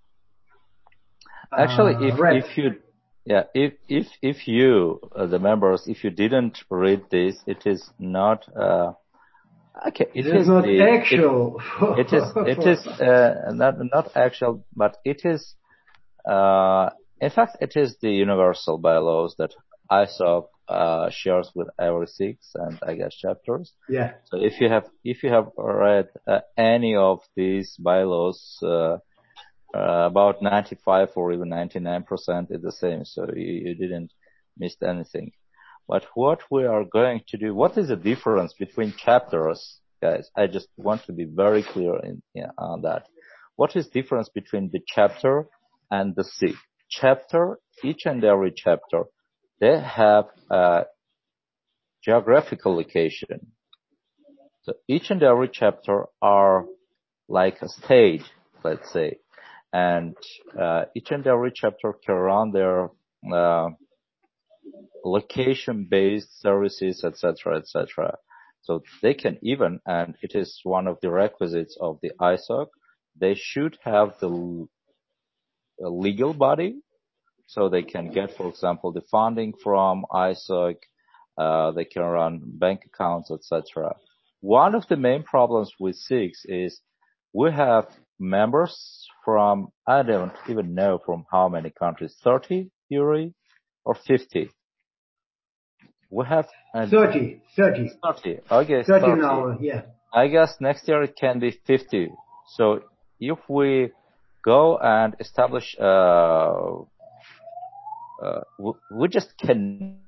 actually if red. if you yeah if if if you uh, the members, if you didn't read this, it is not uh, okay. It, it is, is not the, actual. It, it is it is uh, not not actual, but it is. Uh, in fact, it is the universal bylaws that I S O C uh, shares with every six and I guess chapters. Yeah. So if you have if you have read uh, any of these bylaws, uh, uh, about ninety-five or even ninety-nine percent is the same. So you, you didn't miss anything. But what we are going to do, what is the difference between chapters, guys? I just want to be very clear in, yeah, on that. What is the difference between the chapter and the S I G? Chapter, each and every chapter, they have a geographical location. So each and every chapter are like a state, let's say, and uh, each and every chapter can run their uh, location-based services, et cetera, et cetera. So they can even, and it is one of the requisites of the I S O C, they should have the legal body, so they can get, for example, the funding from I S O C, uh, they can run bank accounts, et cetera. One of the main problems with S I Gs is we have members from, I don't even know from how many countries, thirty, Yuri, or fifty? We have uh, thirty, thirty. thirty. Okay, thirty thirty. now, yeah. I guess next year it can be fifty. So if we go and establish, uh, uh, we just cannot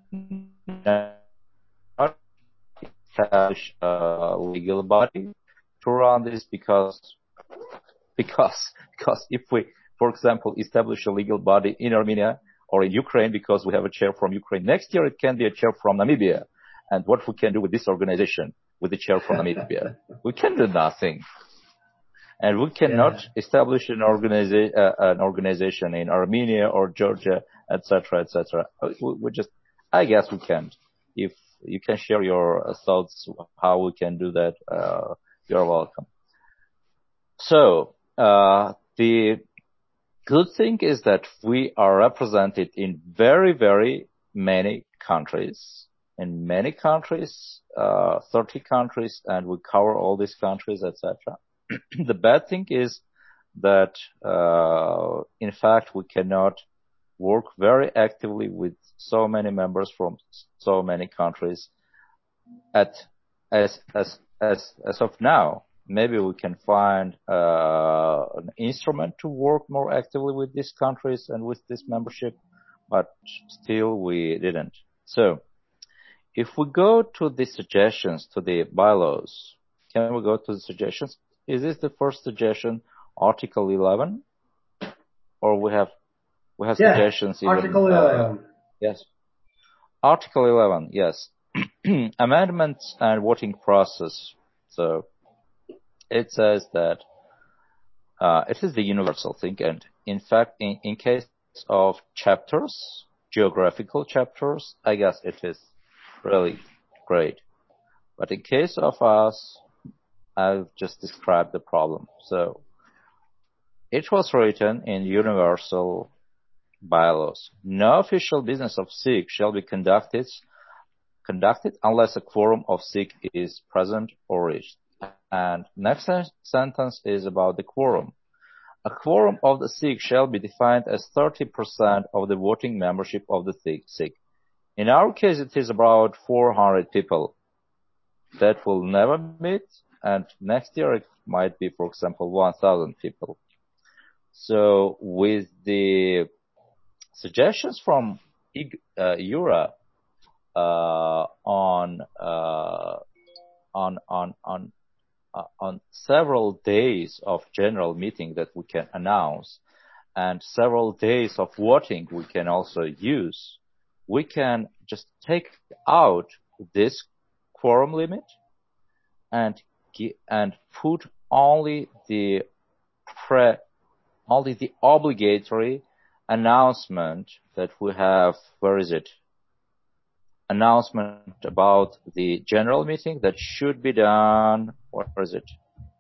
establish a legal body to run this because, because, because if we, for example, establish a legal body in Armenia or in Ukraine because we have a chair from Ukraine, next year it can be a chair from Namibia. And what we can do with this organization, with the chair from Namibia? We can do nothing. And we cannot yeah. establish an, organiza- uh, an organization in Armenia or Georgia, et cetera, et cetera. We, we just, I guess we can't. If you can share your thoughts how we can do that, uh, you're welcome. So, uh, the good thing is that we are represented in very, very many countries. In many countries, uh, thirty countries, and we cover all these countries, et cetera. The bad thing is that, uh, in fact, we cannot work very actively with so many members from so many countries at, as, as, as, as of now. Maybe we can find, uh, an instrument to work more actively with these countries and with this membership, but still we didn't. So, if we go to the suggestions, to the bylaws, can we go to the suggestions? Is this the first suggestion, Article eleven? Or we have, we have yeah, suggestions even, Article eleven. Uh, yes. Article eleven, yes. Amendments and voting process. So, it says that, uh, it is the universal thing, and in fact, in, in case of chapters, geographical chapters, I guess it is really great. But in case of us, I've just described the problem. So, it was written in universal bylaws. No official business of S I G shall be conducted, conducted unless a quorum of S I G is present or reached. And next sentence is about the quorum. A quorum of the S I G shall be defined as thirty percent of the voting membership of the S I G. In our case, it is about four hundred people that will never meet, and next year it might be, for example, one thousand people. So with the suggestions from uh, Jura uh, on uh, on on on uh, on several days of general meeting that we can announce, and several days of voting we can also use, we can just take out this quorum limit and and put only the pre only the obligatory announcement that we have. Where is it? Announcement about the general meeting that should be done. Where is it?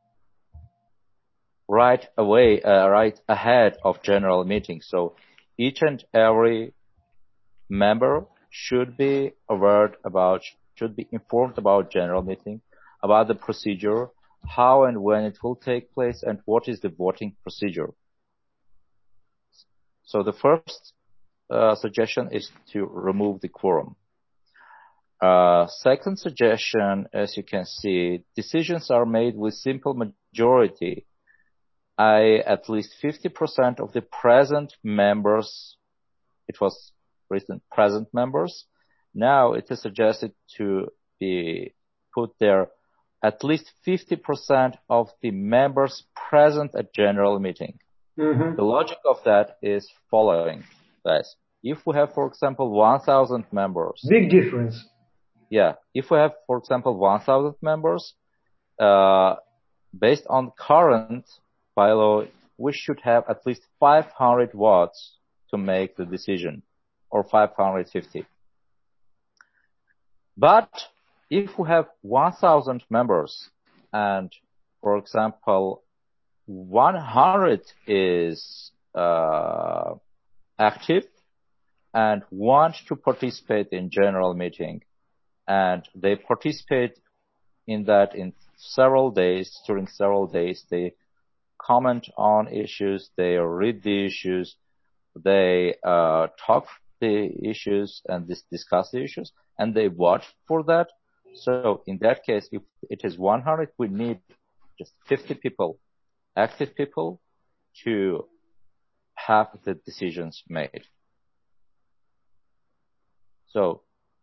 Right away, uh, right ahead of general meeting. So each and every member should be aware about, should be informed about general meeting, about the procedure, how and when it will take place, and what is the voting procedure. So the first uh, suggestion is to remove the quorum. Uh, second suggestion, as you can see, decisions are made with simple majority. I, at least fifty percent of the present members, it was written present members. Now it is suggested to be put there at least fifty percent of the members present at general meeting. Mm-hmm. The logic of that is following, guys. If we have, for example, one thousand members. Big difference. Yeah. If we have, for example, one thousand members, uh, based on current bylaw, we should have at least five hundred votes to make the decision, or five hundred fifty. But if we have one thousand members and, for example, one hundred is uh, active and want to participate in general meeting, and they participate in that in several days, during several days, they comment on issues, they read the issues, they uh, talk the issues and dis- discuss the issues, and they vote for that. So in that case, if it is one hundred, we need just fifty people, active people, to have the decisions made. So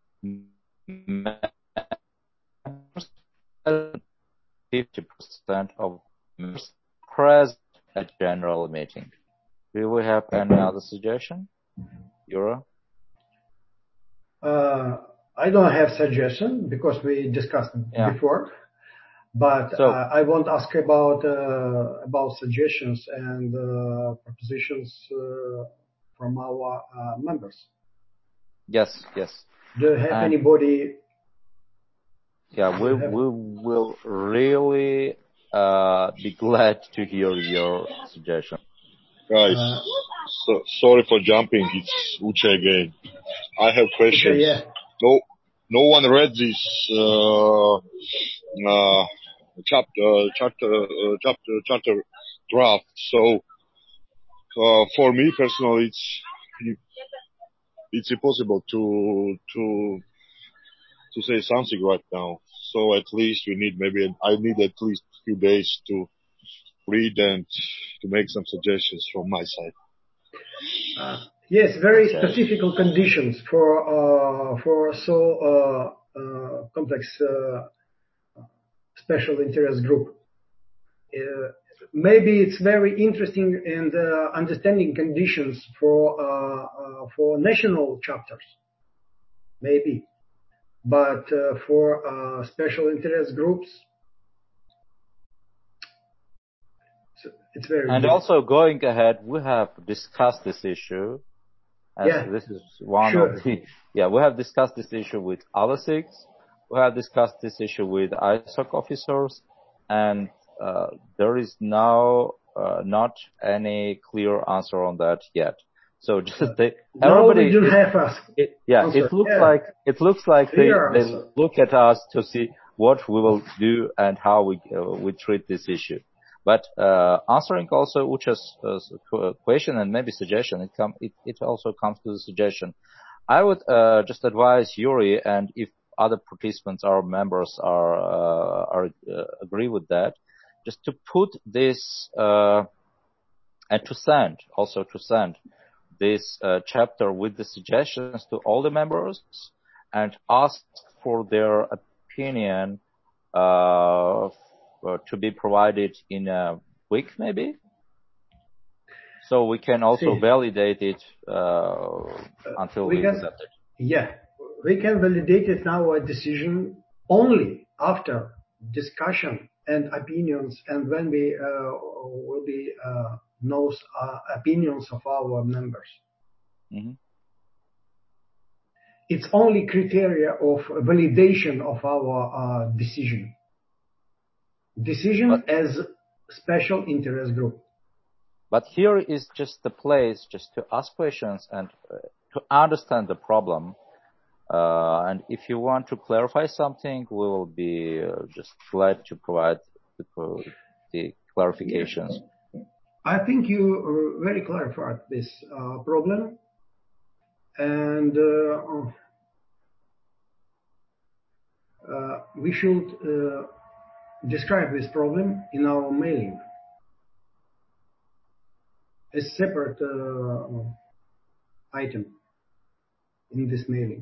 fifty percent of members present at general meeting. Do we have any other suggestion, Yura? Uh, I don't have suggestion because we discussed it Yeah. before. But So- uh, I won't ask about uh, about suggestions and uh, propositions uh, from our uh, members. Yes, yes. Do you have And- anybody? Yeah, we have- we will really uh, be glad to hear your suggestion. Guys, Uh, so, sorry for jumping. It's Uche again. I have questions. Okay, yeah. No, no one read this uh, uh, chapter, chapter, uh, chapter, chapter draft. So, uh, for me personally, it's it's impossible to to to say something right now. So at least we need maybe I need at least a few days to read and to make some suggestions from my side. Uh, yes, very Okay. specific conditions for uh, for so uh, uh, complex uh, special interest group. Uh, maybe it's very interesting in the understanding conditions for uh, uh, for national chapters. Maybe, but uh, for uh, special interest groups, it's very. And good. also going ahead, we have discussed this issue. As Yeah, this is one sure. of the, yeah, we have discussed this issue with other S I Gs. We have discussed this issue with I S O C officers, and uh, there is now uh, not any clear answer on that yet. So just they, No, everybody, we don't it, have us. it, yeah, answer. it looks Yeah. like it looks like they, Clear they answer. look at us to see what we will do and how we uh, we treat this issue. But uh, answering also Uche's uh, question and maybe suggestion, it, come, it, it also comes to the suggestion. I would uh, just advise Yuri, and if other participants or members are uh, are uh, agree with that, just to put this uh, and to send also to send this uh, chapter with the suggestions to all the members and ask for their opinion. Uh, Uh, to be provided in a week, maybe, so we can also See. validate it uh, until we we can, accept it. Yeah, we can validate it now a decision only after discussion and opinions, and when we uh, will be uh, knows uh, opinions of our members. Mm-hmm. It's only criteria of validation of our uh, decision. Decision But, as special interest group. but here is just the place just to ask questions and uh, to understand the problem. Uh, and if you want to clarify something, we will be uh, just glad to provide the, the clarifications. I think you very clarified this uh, problem, and uh, uh, we should uh, describe this problem in our mailing. A separate uh, item in this mailing.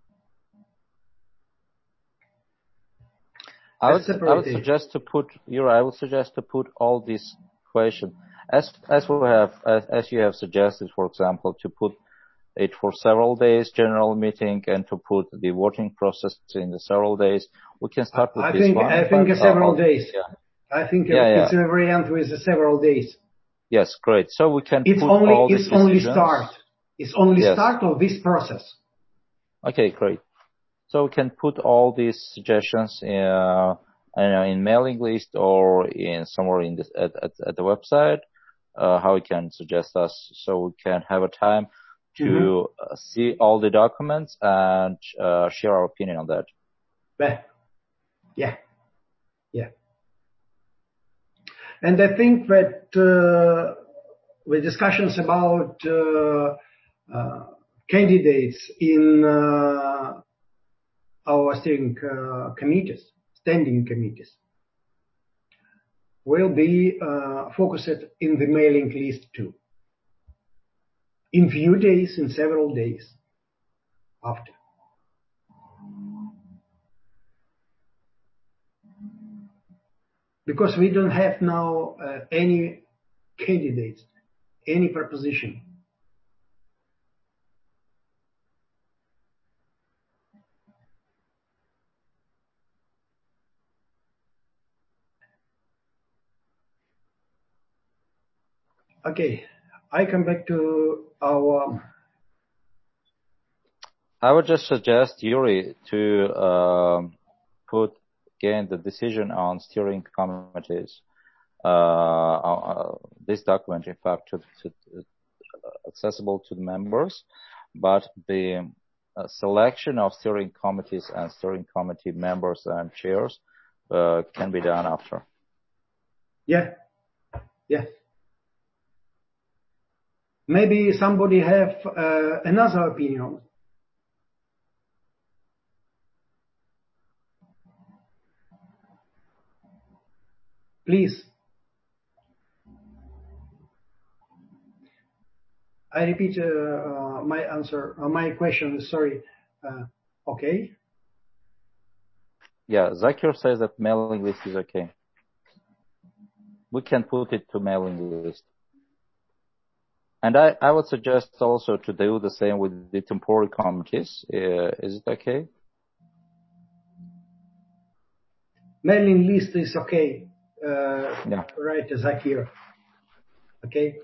I would, I would suggest to put, Yura, I would suggest to put all these questions as as we have as, as you have suggested, for example, to put it for several days general meeting and to put the voting process in the several days. We can start with I this think, one. I think but, several uh, days. Yeah. I think yeah, it's yeah. a variant with several days. Yes, great. So we can It's put only all it's these only decisions. start. It's only Yes. start of this process. Okay, great. So we can put all these suggestions in, uh, in mailing list or in somewhere in this at, at, at the website. Uh, how we can suggest us, so we can have a time to mm-hmm. uh, see all the documents and uh, share our opinion on that. Yeah, yeah. And I think that uh, with discussions about uh, uh, candidates in uh, our steering uh, committees, standing committees, will be uh, focused in the mailing list too. In few days, in several days after. Because we don't have now uh, any candidates, any proposition. Okay, I come back to our... I would just suggest, Yuri, to um, put again the decision on steering committees, uh, uh, this document, in fact, to, to, to accessible to the members, but the uh, selection of steering committees and steering committee members and chairs uh, can be done after. Yeah, yeah. Maybe somebody have uh, another opinion. Please. I repeat uh, uh, my answer, uh, my question, sorry. Uh, okay. Yeah, Zakir says that mailing list is okay. We can put it to mailing list. And I, I would suggest also to do the same with the temporary committees. Uh, is it okay? Mailing list is okay. Uh, yeah. Right, Zakir. Okay.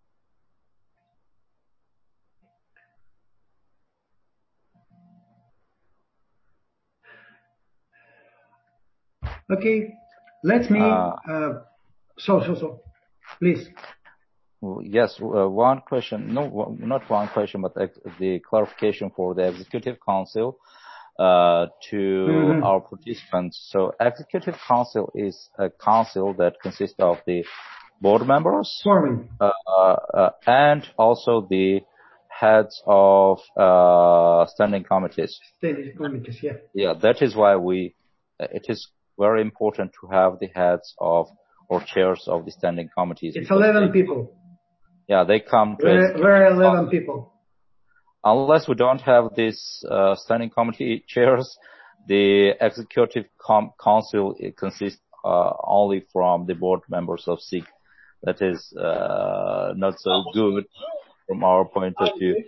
Okay. Let me. Uh, uh, so, so, so. Please. Yes, uh, one question. No, not one question, but ex- the clarification for the Executive Council uh, to Mm-hmm. our participants. So, Executive Council is a council that consists of the board members uh, uh, and also the heads of uh, standing committees. Standing committees, yeah. Yeah, that is why we. It is very important to have the heads of or chairs of the standing committees. It's eleven people. Yeah, they come to. We're, we're eleven people. Unless we don't have these uh, standing committee chairs, the executive com- council it consists uh, only from the board members of S I G. That is uh, not so good from our point of view.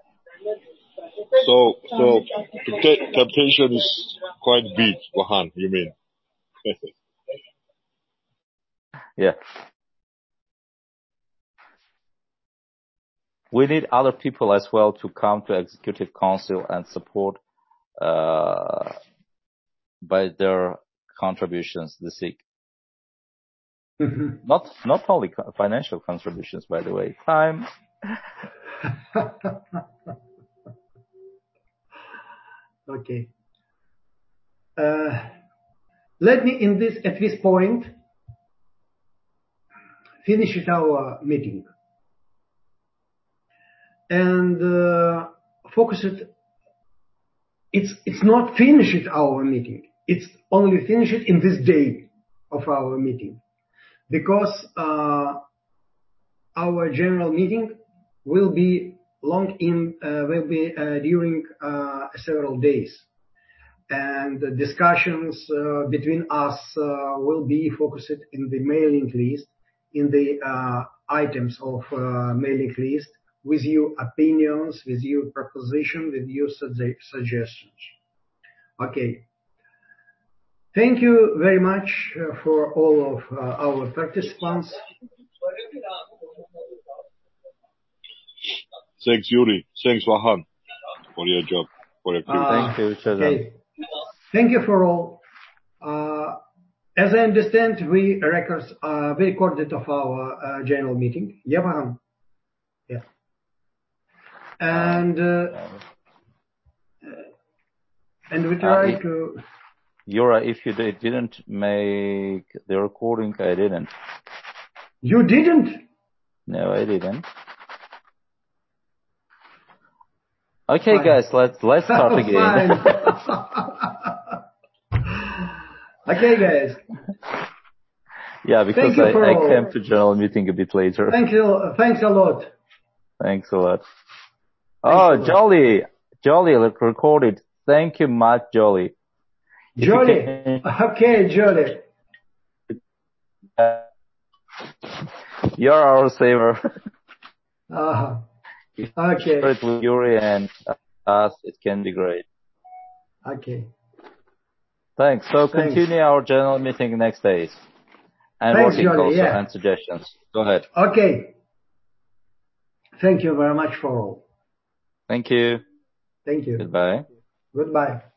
So, so the temptation is quite big, Vahan, you mean? Yeah. We need other people as well to come to executive council and support uh, by their contributions the S I G. Mm-hmm. Not not only financial contributions, by the way, time. Okay. Uh, let me in this at this point finish it our meeting and uh, focus it. It's it's not finished our meeting. It's only finished in this day of our meeting, because uh, our general meeting will be long in uh, will be uh, during uh, several days, and the discussions uh, between us uh, will be focused in the mailing list, in the uh, items of uh, mailing list, with your opinions, with your proposition, with your sugge- suggestions. Okay. Thank you very much uh, for all of uh, our participants. Thanks, Yuri. Thanks, Vahan, for your job, for your activity. Uh, Thank you, Chazan. Okay. Thank you for all. Uh, as I understand, we records uh, we recorded of our uh, general meeting. Yeah, Vahan? Yeah. And uh, and we try uh, to. Yura, if you did, didn't make the recording, I didn't. You didn't? No, I didn't. Okay, Fine. guys, let's let's start again. Okay, guys. Yeah, because I, I came to general meeting a bit later. Thank you. Thanks a lot. Thanks a lot. Thanks oh, a lot. Jolly, Jolly, let's record it. Thank you much, Jolly. Jolly. Okay, Jolly. You're our saver. Uh-huh. Okay. If with Yuri and us, it can be great. Okay. Thanks. So Thanks. continue our general meeting next days. And Thanks, working Jolly, also yeah. and suggestions. Go ahead. Okay. Thank you very much for all. Thank you. Thank you. Goodbye. Goodbye.